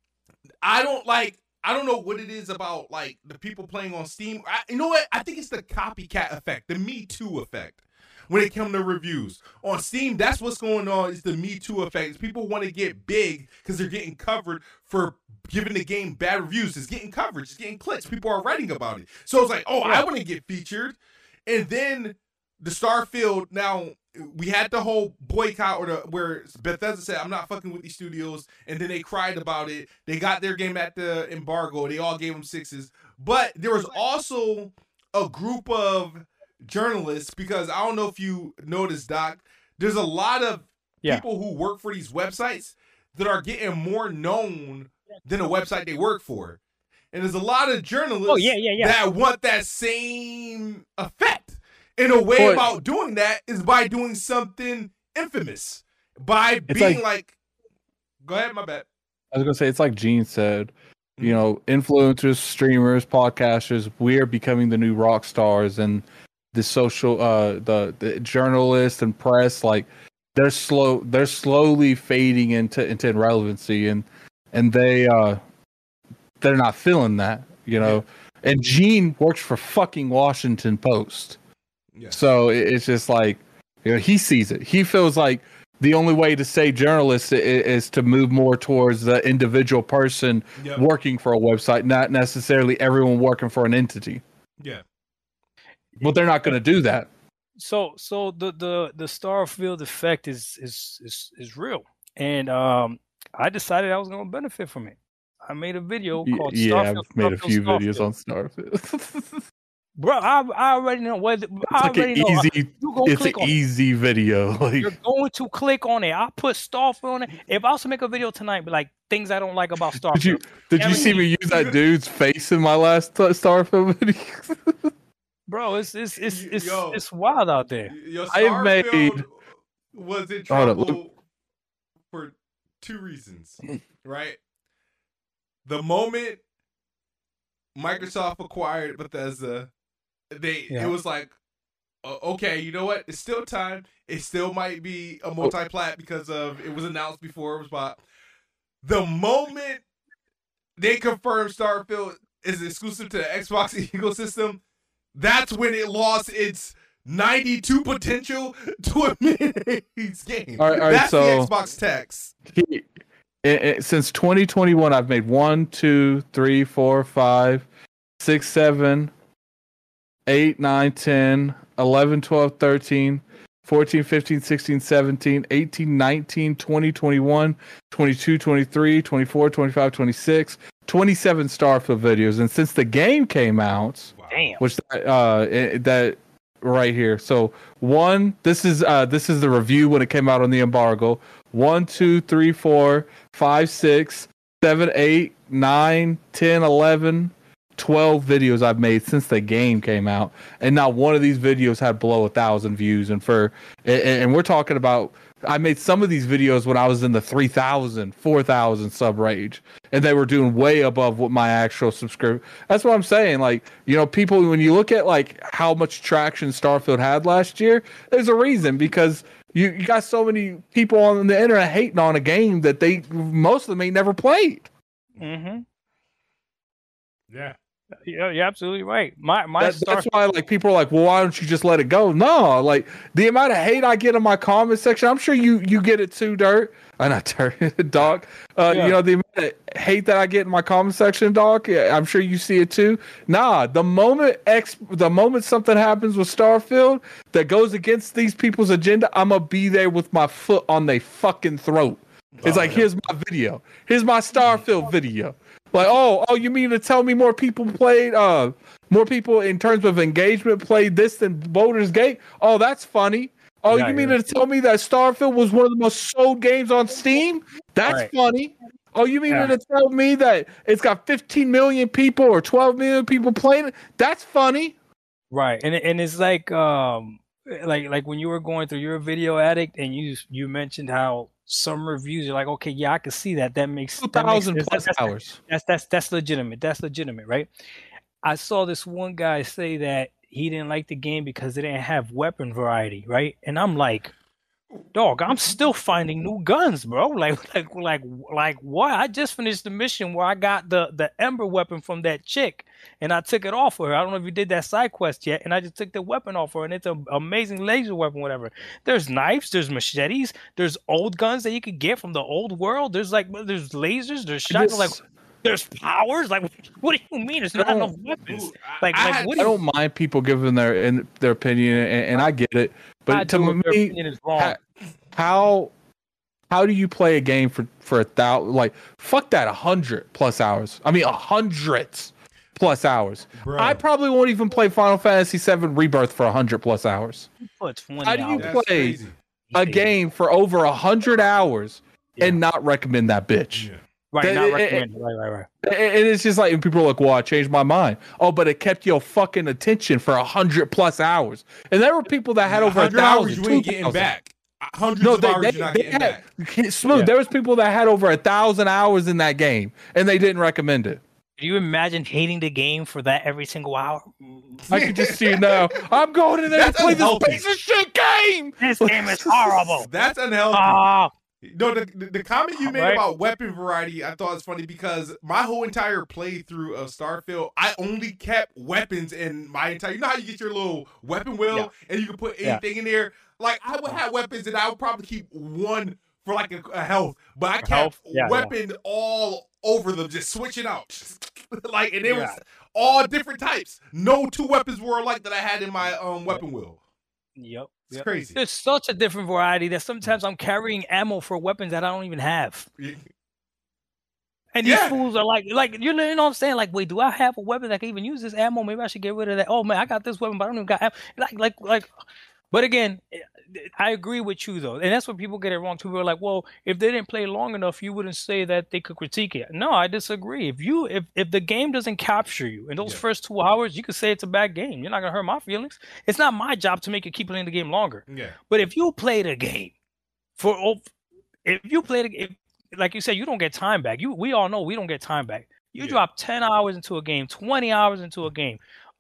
I don't like. I don't know what it is about like the people playing on Steam. I, you know what? I think it's the copycat effect, the Me Too effect. When it comes to reviews on Steam, that's what's going on. Is the Me Too effect? Is people want to get big because they're getting covered for giving the game bad reviews. It's getting coverage. It's getting clicks. People are writing about it. So it's like, oh, I want to get featured. And then the Starfield. Now we had the whole boycott or the where Bethesda said, I'm not fucking with these studios. And then they cried about it. They got their game at the embargo. They all gave them sixes. But there was also a group of journalists, because I don't know if you noticed, Doc, there's a lot of Yeah. people who work for these websites that are getting more known than the website they work for. And there's a lot of journalists Oh, yeah, yeah, yeah. that want that same effect. And a way But- about doing that is by doing something infamous. By It's being like- like, go ahead, my bad. I was gonna say, it's like Gene said, you Mhm. know, influencers, streamers, podcasters, we're becoming the new rock stars, and the social, uh, the the journalists and press, like they're slow, they're slowly fading into into irrelevancy, and and they uh, they're not feeling that, you know. And Gene works for fucking Washington Post, Yeah. so it, it's just like, you know, he sees it. He feels like the only way to say journalists is, is to move more towards the individual person Yep. working for a website, not necessarily everyone working for an entity. Yeah. But they're not going to do that. So so the the the Starfield effect is is is is real, and um, I decided I was going to benefit from it. I made a video Y- called yeah, Starfield. I've made a Starfield, few Starfield. videos on Starfield. Bro, I I already know whether It's I like an already know. easy, You go it's an click on it. easy video. Like, You're going to click on it. I put Starfield on it. If I was to make a video tonight, be like things I don't like about Starfield. did you did you see me use that dude's face in my last uh, Starfield video? Bro, it's it's it's it's, Yo. it's wild out there. Your I have Starfield made- was in Hold on, trouble for two reasons, right? The moment Microsoft acquired Bethesda, they Yeah. it was like, uh, okay, you know what? It's still time. It still might be a multi-plat because of it was announced before it was bought. The moment they confirmed Starfield is exclusive to the Xbox ecosystem, that's when it lost its ninety-two potential to a mid-eighties game. All right, all right, That's so- the Xbox tax. He- it, it, since twenty twenty-one, I've made one, two, three, four, five, six, seven, eight, nine, ten, eleven, twelve, thirteen, fourteen, fifteen, sixteen, seventeen, eighteen, nineteen, twenty, twenty-one, twenty-two, twenty-three, twenty-four, twenty-five, twenty-six, twenty-seven Starfield videos. And since the game came out, Damn. which uh that right here. So one, this is uh this is the review when it came out on the embargo. One, two, three, four, five, six, seven, eight, nine, ten, eleven, twelve videos I've made since the game came out, and not one of these videos had below a thousand views. And for and, and we're talking about, I made some of these videos when I was in the three thousand, four thousand sub range, and they were doing way above what my actual subscription. That's what I'm saying. Like, you know, people, when you look at like how much traction Starfield had last year, there's a reason, because you, you got so many people on the internet hating on a game that they, most of them ain't never played. Mm-hmm. Yeah. Yeah, you're absolutely right. My my That, Star- that's why, like, people are like, well, why don't you just let it go? No, like, the amount of hate I get in my comment section, I'm sure you you get it too, Dirt. Uh, not Dirt, Dog. Uh, Yeah. You know, the amount of hate that I get in my comment section, Dog. Yeah, I'm sure you see it too. Nah, the moment X, the moment something happens with Starfield that goes against these people's agenda, I'm gonna be there with my foot on their fucking throat. It's Oh, like, yeah. here's my video. Here's my Starfield video. Like, oh, oh, you mean to tell me more people played, uh, more people in terms of engagement played this than Baldur's Gate? Oh, that's funny. Oh, Yeah, you mean yeah. to tell me that Starfield was one of the most sold games on Steam? That's Right. funny. Oh, you mean Yeah. to tell me that it's got fifteen million people or twelve million people playing it? That's funny. Right, and it- and it's like um like like when you were going through, you're a video addict, and you you mentioned how some reviews are like, okay, yeah, I can see that. That makes Two that makes thousand sense. plus That's, hours. that's that's that's legitimate. That's legitimate, right? I saw this one guy say that he didn't like the game because it didn't have weapon variety, right? And I'm like, dog, I'm still finding new guns, bro. Like, like, like, like, what? I just finished the mission where I got the the Ember weapon from that chick, and I took it off of her. I don't know if you did that side quest yet, and I just took the weapon off her, and it's an amazing laser weapon, whatever. There's knives, there's machetes, there's old guns that you could get from the old world. There's like, there's lasers, there's I shotguns, like. just- There's powers? Like, what do you mean? There's not don't- enough weapons. Ooh, I- Like, I like, had- what I do you don't mind people giving their in, their opinion, and, and I get it. But I to do if their me, opinion is wrong? ha- how how do you play a game for for a thousand? Like, fuck that, a hundred plus hours. I mean, a hundred plus hours. Bruh. I probably won't even play Final Fantasy seven Rebirth for a hundred plus hours. Put twenty How do you hours. That's play crazy. a game for over a hundred hours Yeah. and not recommend that bitch? Yeah. Right, That- not it- it- recommended. Right, right, right. And and it's just like, and people are like, well, I changed my mind. Oh, but it kept your fucking attention for a hundred plus hours. And there were people that had over a one hundred hours thousand. you ain't two getting thousand. back. Hundreds No, of they, hours they, you're not they getting had, back. Smooth. Yeah. There was people that had over a thousand hours in that game, and they didn't recommend it. Do you imagine hating the game for that every single hour? I can just see now. I'm going in there That's to play this unhealthy. piece of shit game. This game is horrible. That's unhealthy. Ah, No, the, the, the comment you made Right. about weapon variety, I thought was funny because my whole entire playthrough of Starfield, I only kept weapons in my entire. You know how you get your little weapon wheel Yeah. and you can put Yeah. anything in there. Like I would have weapons and I would probably keep one for like a, a health, but I For kept health? Yeah, weapon all over them, just switching out. Like and it was Yeah. all different types. No two weapons were alike that I had in my um weapon wheel. yep. It's yep. crazy. There's such a different variety that sometimes I'm carrying ammo for weapons that I don't even have. And these Yeah. fools are like, like you know, you know what I'm saying? Like, wait, do I have a weapon that can even use this ammo? Maybe I should get rid of that. Oh man, I got this weapon, but I don't even got ammo. Like, like, like. But again, I agree with you though, and that's what people get it wrong. People are like, well, if they didn't play long enough, you wouldn't say that they could critique it. No, I disagree. If you, if if the game doesn't capture you in those Yeah. first two hours, you could say it's a bad game. You're not gonna hurt my feelings. It's not my job to make you keep playing the game longer. Yeah. But if you play the game for, oh, if you play the game, like you said, you don't get time back. You, we all know we don't get time back. You Yeah. drop ten hours into a game, twenty hours into a game,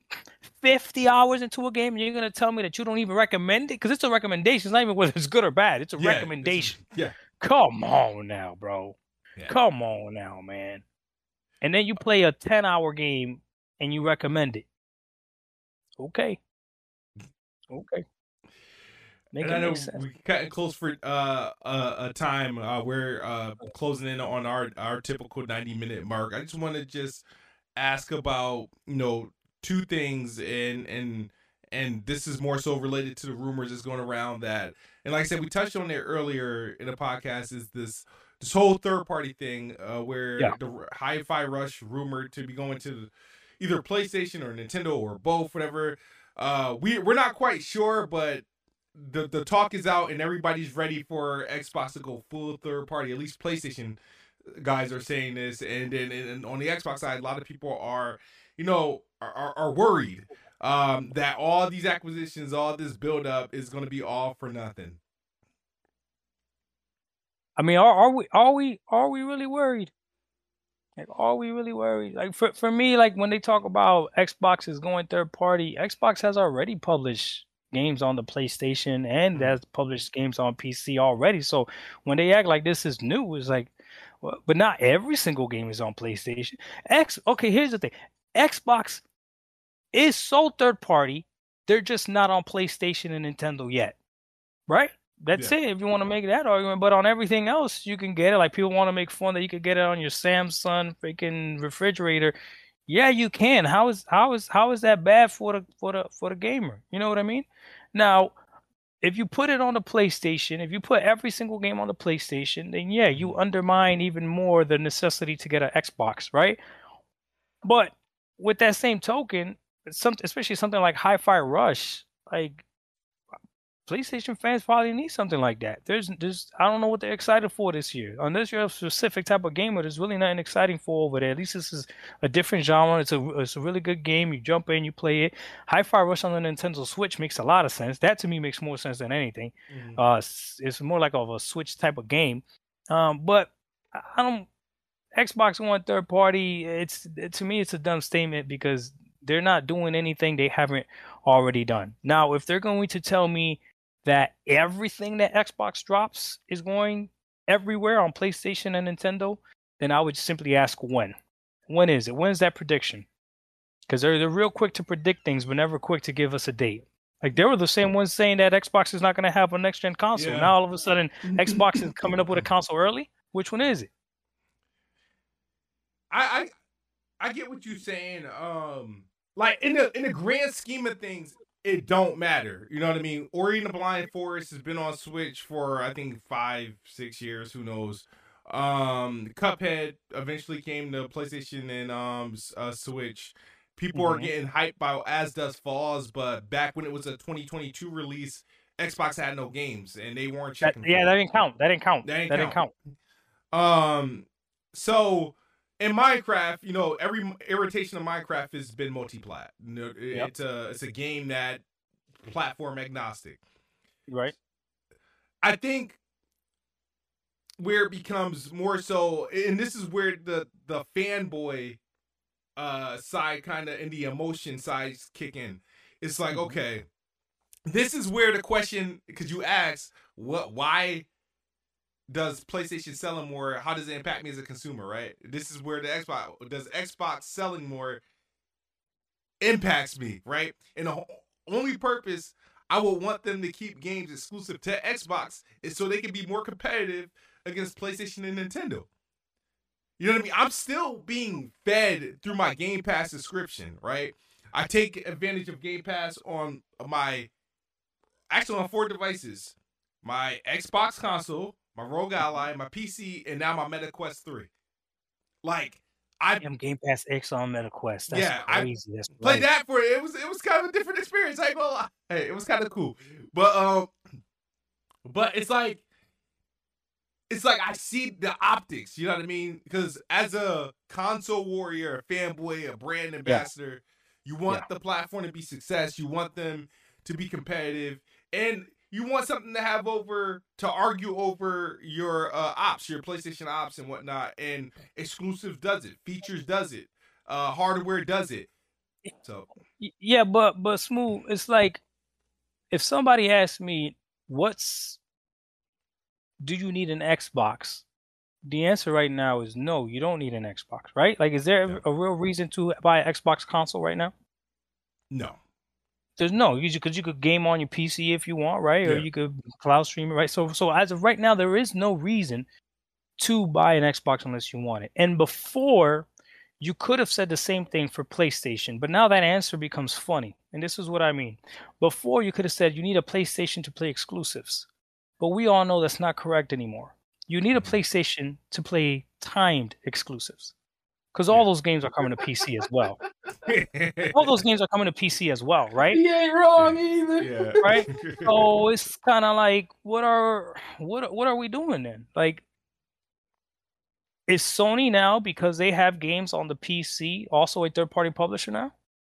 fifty hours into a game, and you're gonna tell me that you don't even recommend it? Because it's a recommendation. It's not even whether it's good or bad. It's a Yeah, recommendation. Yeah. Come on now, bro. Yeah. Come on now, man. And then you play a ten-hour game and you recommend it. Okay. Okay. Make and it I know make sense. we're cutting close for uh, a, a time. Uh, we're uh, closing in on our, our typical ninety minute mark. I just want to just ask about, you know, two things, and and and this is more so related to the rumors that's going around that, and like I said, we touched on it earlier in the podcast, is this this whole third party thing uh, where Yeah. the Hi-Fi Rush rumored to be going to either PlayStation or Nintendo or both, whatever. Uh, we we're not quite sure, but the the talk is out and everybody's ready for Xbox to go full third party. At least PlayStation guys are saying this, and then and, and on the Xbox side, a lot of people are, you know, are, are, are worried um, that all these acquisitions, all this build up is going to be all for nothing. I mean, are, are we are we are we really worried? Like, are we really worried? Like for for me, like when they talk about Xbox is going third party, Xbox has already published games on the PlayStation and has published games on P C already. So when they act like this is new, it's like, well, but not every single game is on PlayStation. X. Okay, here's the thing: Xbox is sold third party. They're just not on PlayStation and Nintendo yet, right? That's Yeah. it. If you want to make that argument, but on everything else, you can get it. Like people want to make fun that you could get it on your Samsung freaking refrigerator. Yeah, you can. How is how is how is that bad for the for the for the gamer? You know what I mean? Now, if you put it on the PlayStation, if you put every single game on the PlayStation, then yeah, you undermine even more the necessity to get an Xbox, right? But with that same token, some especially something like Hi-Fi Rush, like PlayStation fans probably need something like that. There's, there's, I don't know what they're excited for this year. Unless you're a specific type of gamer, there's really nothing exciting for over there. At least this is a different genre. It's a, it's a really good game. You jump in, you play it. Hi-Fi Rush on the Nintendo Switch makes a lot of sense. That to me makes more sense than anything. Mm-hmm. Uh, it's, it's more like of a Switch type of game. Um, but I don't. Xbox One third party. It's to me, it's a dumb statement because they're not doing anything they haven't already done. Now, if they're going to tell me that everything that Xbox drops is going everywhere on PlayStation and Nintendo, then I would simply ask when. When is it? When is that prediction? Because they're, they're real quick to predict things, but never quick to give us a date. Like, they were the same ones saying that Xbox is not going to have a next-gen console. Yeah. Now, all of a sudden, Xbox is coming up with a console early? Which one is it? I I, I get what you're saying. Um, like in the in the grand scheme of things, it don't matter. You know what I mean? Ori and the Blind Forest has been on Switch for I think five, six years. Who knows? Um, Cuphead eventually came to PlayStation and um uh, Switch. People Mhm. are getting hyped by As Dust Falls, but back when it was a twenty twenty-two release, Xbox had no games and they weren't That, checking. yeah, for that it. didn't count. That didn't count. That That, ain't didn't count. Um, so in Minecraft, you know, every iteration of Minecraft has been multi-plat. You know, it- Yep. It's a it's a game that platform agnostic. Right? I think where it becomes more so, and this is where the the fanboy uh side kind of and the emotion sides kick in. It's like, Mhm. okay, this is where the question, because you ask what why does PlayStation selling more? How does it impact me as a consumer, right? This is where the Xbox does Xbox selling more impacts me, right? And the ho- only purpose I would want them to keep games exclusive to Xbox is so they can be more competitive against PlayStation and Nintendo. You know what I mean? I'm still being fed through my Game Pass subscription, right? I take advantage of Game Pass on my actually on four devices: my Xbox console, my Rogue Ally, my P C, and now my Meta Quest three. Like I Damn, Game Pass X on MetaQuest. That's Yeah, I crazy. That's played right. that for it. It was it was kind of a different experience. I ain't gonna lie. Hey, it was kind of cool, but um, but it's like it's like I see the optics. You know what I mean? Because as a console warrior, a fanboy, a brand ambassador, you want Yeah. the platform to be success. You want them to be competitive, and you want something to have over to argue over your uh, ops, your PlayStation ops and whatnot. And exclusive does it, features does it, uh, hardware does it. So Y- Yeah, but but Smooth, it's like if somebody asks me, "What's do you need an Xbox?" The answer right now is no. You don't need an Xbox, right? Like, is there Yeah. a real reason to buy an Xbox console right now? no, There's no, because you could game on your P C if you want, right? Yeah. Or you could cloud stream it, right? So, so as of right now, there is no reason to buy an Xbox unless you want it. And before, you could have said the same thing for PlayStation, but now that answer becomes funny. And this is what I mean. Before, you could have said you need a PlayStation to play exclusives, but we all know that's not correct anymore. You need a PlayStation to play timed exclusives, because all those games are coming to P C as well. All those games are coming to P C as well, right? He ain't wrong either. Yeah. Right. So it's kind of like, what are what what are we doing then? Like, is Sony now, because they have games on the P C, also a third-party publisher now?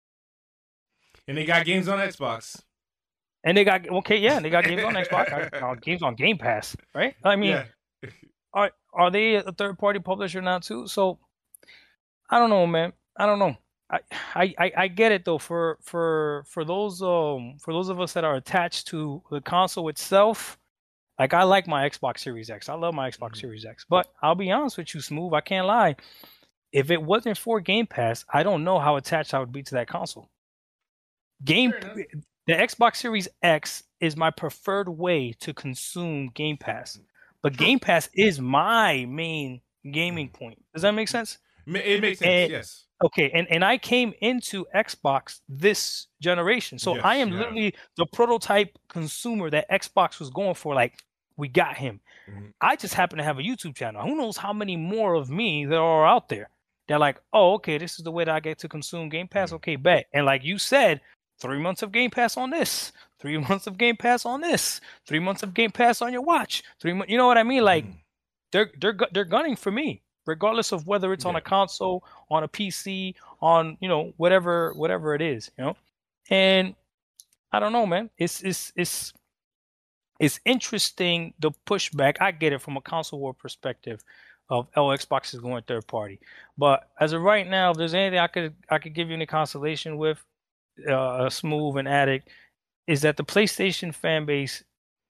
And they got games on Xbox. And they got okay, yeah, they got games on Xbox, uh, games on Game Pass, right? I mean, Yeah. are are they a third-party publisher now too? So I don't know, man. I don't know. I, I, I- I get it though. For for for those um for those of us that are attached to the console itself, like, I like my Xbox Series X. I love my Xbox Mhm. Series X. But I'll be honest with you, Smooth. I can't lie. If it wasn't for Game Pass, I don't know how attached I would be to that console. Game Fair enough. the Xbox Series X is my preferred way to consume Game Pass, but True. Game Pass is my main gaming point. Does that make sense? Ma- It makes sense. And- yes. Okay, and, and I came into Xbox this generation. So Yes, I am yeah. literally the prototype consumer that Xbox was going for. Like, we got him. Mhm. I just happen to have a YouTube channel. Who knows how many more of me there are out there? They're like, oh, okay, this is the way that I get to consume Game Pass. Mhm. Okay, bet. And like you said, three months of Game Pass on this, three months of Game Pass on this, three months of Game Pass on your watch, three months. You know what I mean? Like, Mhm. they're they're gu- they're gunning for me, regardless of whether it's on Yeah. a console, on a P C, on, you know, whatever whatever it is, you know. And I don't know, man. It's it's it's it's interesting, the pushback. I get it from a console war perspective of, oh, Xbox is going third party. But as of right now, if there's anything I could I could give you any consolation with, uh, Smooth and Addict, is that the PlayStation fan base,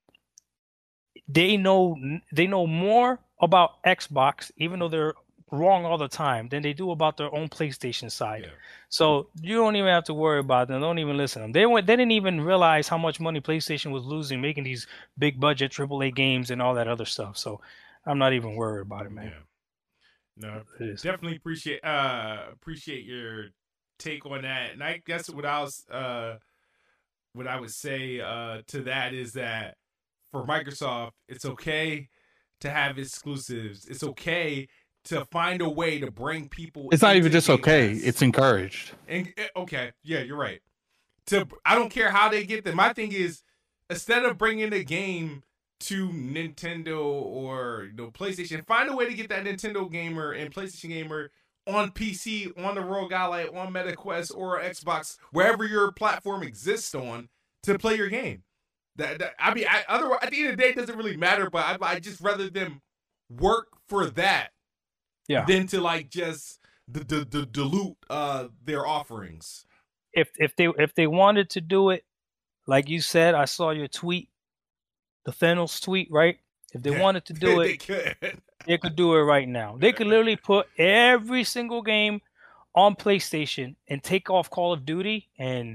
they know they know more about Xbox, even though they're wrong all the time, than they do about their own PlayStation side. Yeah. So you don't even have to worry about them. Don't even listen to them. They went. They didn't even realize how much money PlayStation was losing making these big budget triple A games and all that other stuff. So I'm not even worried about it, man. Yeah. No, It is. definitely appreciate uh appreciate your take on that. And I guess what I was uh what I would say uh to that is that for Microsoft, it's okay to have exclusives. It's okay to find a way to bring people. It's not into even just Game okay; Pass. it's encouraged. And eh, okay, yeah, you're right. To I don't care how they get them. My thing is, instead of bringing the game to Nintendo or, you know, PlayStation, find a way to get that Nintendo gamer and PlayStation gamer on P C, on the Rogue Ally, on MetaQuest or Xbox, wherever your platform exists on, to play your game. That, that I mean, I, otherwise, at the end of the day, it doesn't really matter. But I, I just rather them work for that, Yeah. than to like just d- d- d- dilute uh, their offerings. If if they if they wanted to do it, like you said, I saw your tweet, the Thanos tweet, right? If they wanted to do They it, could. they could do it right now. They could literally put every single game on PlayStation and take off Call of Duty, and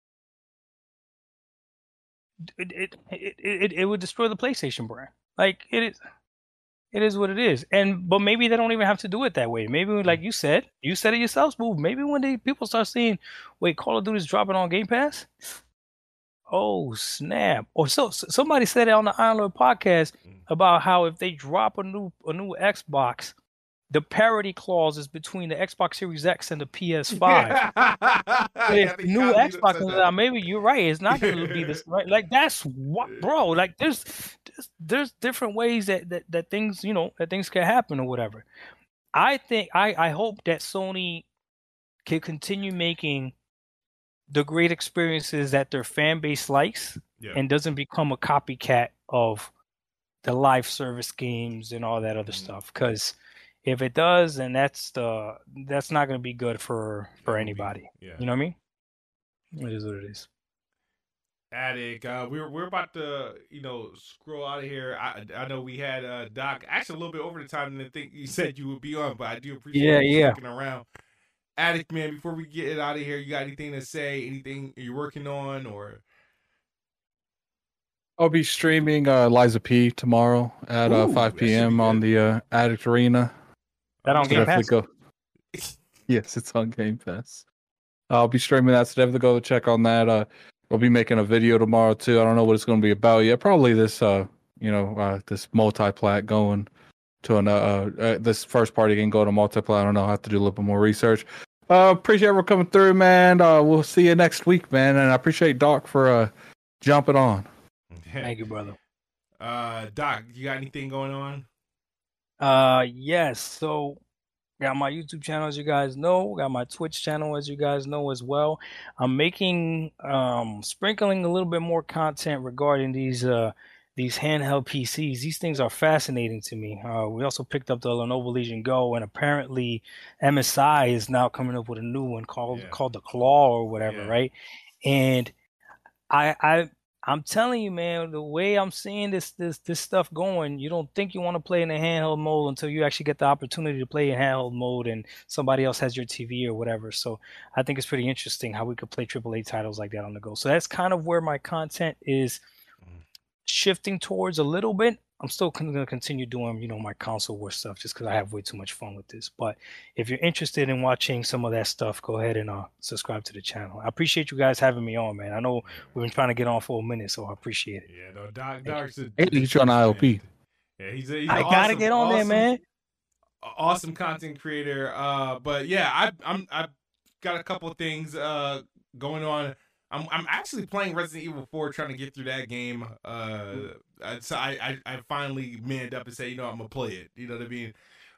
it it it, it, it would destroy the PlayStation brand. Like, it is. It is what it is. And but maybe they don't even have to do it that way. Maybe, like you said, you said it yourself, Smooth. Maybe when they people start seeing, wait, Call of Duty's dropping on Game Pass. Oh snap! Or so s- somebody said it on the Iron Lord podcast about how if they drop a new a new Xbox, the parity clause is between the Xbox Series X and the P S five. Yeah, If they new kinda Xbox said comes that. out, maybe you're right. It's not going to be this, right? Like, that's what, bro. Like, there's, there's there's different ways that, that that things, you know, that things can happen or whatever. I think I I hope that Sony can continue making the great experiences that their fan base likes, Yeah. and doesn't become a copycat of the live service games and all that other Mhm. stuff. Because if it does, then that's the that's not going to be good for for That would be- anybody. yeah. You know what I mean? It is what it is. Attic, uh, we're we're about to, you know, scroll out of here. I I know we had uh, Doc actually a little bit over the time than I think you said you would be on, but I do appreciate Yeah, you yeah. sticking around. Addict Man, before we get it out of here, you got anything to say? Anything you're working on, or? I'll be streaming uh, Liza P tomorrow at uh, Ooh, five that should be p.m. on good. the uh, Addict Arena. That on So Game Definitely Pass? go. Yes, it's on Game Pass. I'll be streaming that, so definitely go check on that. Uh, we'll be making a video tomorrow too. I don't know what it's going to be about yet. Probably this, uh, you know, uh, this multi-plat going to an uh, uh, this first party game going to multi-plat. I don't know. I have to do a little bit more research. Uh, appreciate everyone coming through, man. Uh, we'll see you next week, man. And I appreciate Doc for uh jumping on. Thank you, brother. Uh, Doc, you got anything going on? Uh, yes. So, got my YouTube channel, as you guys know. Got my Twitch channel, as you guys know as well. I'm making, um, sprinkling a little bit more content regarding these, uh, these handheld P Cs. These things are fascinating to me. Uh, we also picked up the Lenovo Legion Go, and apparently M S I is now coming up with a new one called Yeah. called the Claw or whatever, Yeah. right? And I, I I'm telling you, man, the way I'm seeing this this this stuff going, you don't think you want to play in a handheld mode until you actually get the opportunity to play in handheld mode and somebody else has your T V or whatever. So I think it's pretty interesting how we could play triple A titles like that on the go. So that's kind of where my content is shifting towards a little bit. I'm still going to continue doing, you know, my console war stuff just because I have way too much fun with this. But if you're interested in watching some of that stuff, go ahead and uh, subscribe to the channel. I appreciate you guys having me on, man. I know we've been trying to get on for a minute, so I appreciate it. Yeah, no, Doc, Doc's a, Hey, get you on I O P. Yeah, he's a, he's I an gotta awesome, get on there, awesome- man. Awesome content creator. Uh, but yeah, I, I'm I've got a couple of things uh going on. I'm I'm actually playing Resident Evil four, trying to get through that game. Uh, so I, I I finally manned up and say, you know, I'm gonna play it. You know what I mean?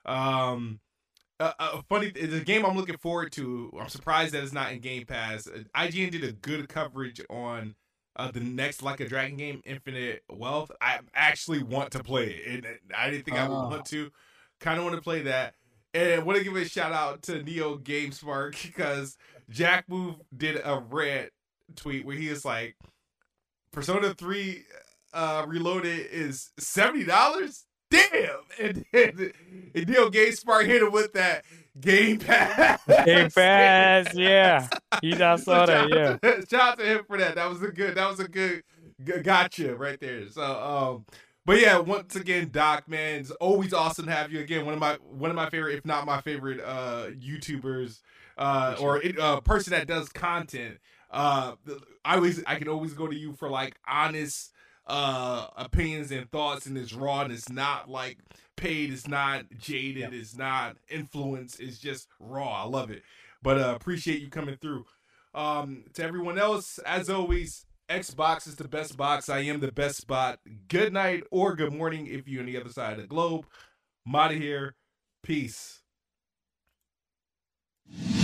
Um, uh, uh, funny, it's a game I'm looking forward to. I'm surprised that it's not in Game Pass. Uh, I G N did a good coverage on uh, the next Like a Dragon game, Infinite Wealth. I actually want to play it, and I didn't think I would Oh. want to. Kind of want to play that, and I want to give a shout out to Neo GameSpark because Jack Move did a rant tweet where he is like, Persona three uh Reloaded is seventy dollars. Damn. And then and Neo GameSpark hit him with that Game Pass. Game Pass, yeah. He just saw that, yeah. yeah. Shout out to him for that. That was a good that was a good, good gotcha right there. So um but yeah, once again, Doc, man, it's always awesome to have you again. One of my one of my favorite, if not my favorite, uh YouTubers, uh or a uh, person that does content. Uh, I always I can always go to you for like honest uh opinions and thoughts, and it's raw and it's not like paid, it's not jaded, Yeah. it's not influenced, it's just raw. I love it. But uh appreciate you coming through. Um to everyone else, as always, Xbox is the best box. I am the best spot. Good night or good morning if you're on the other side of the globe. I'm out of here. Peace.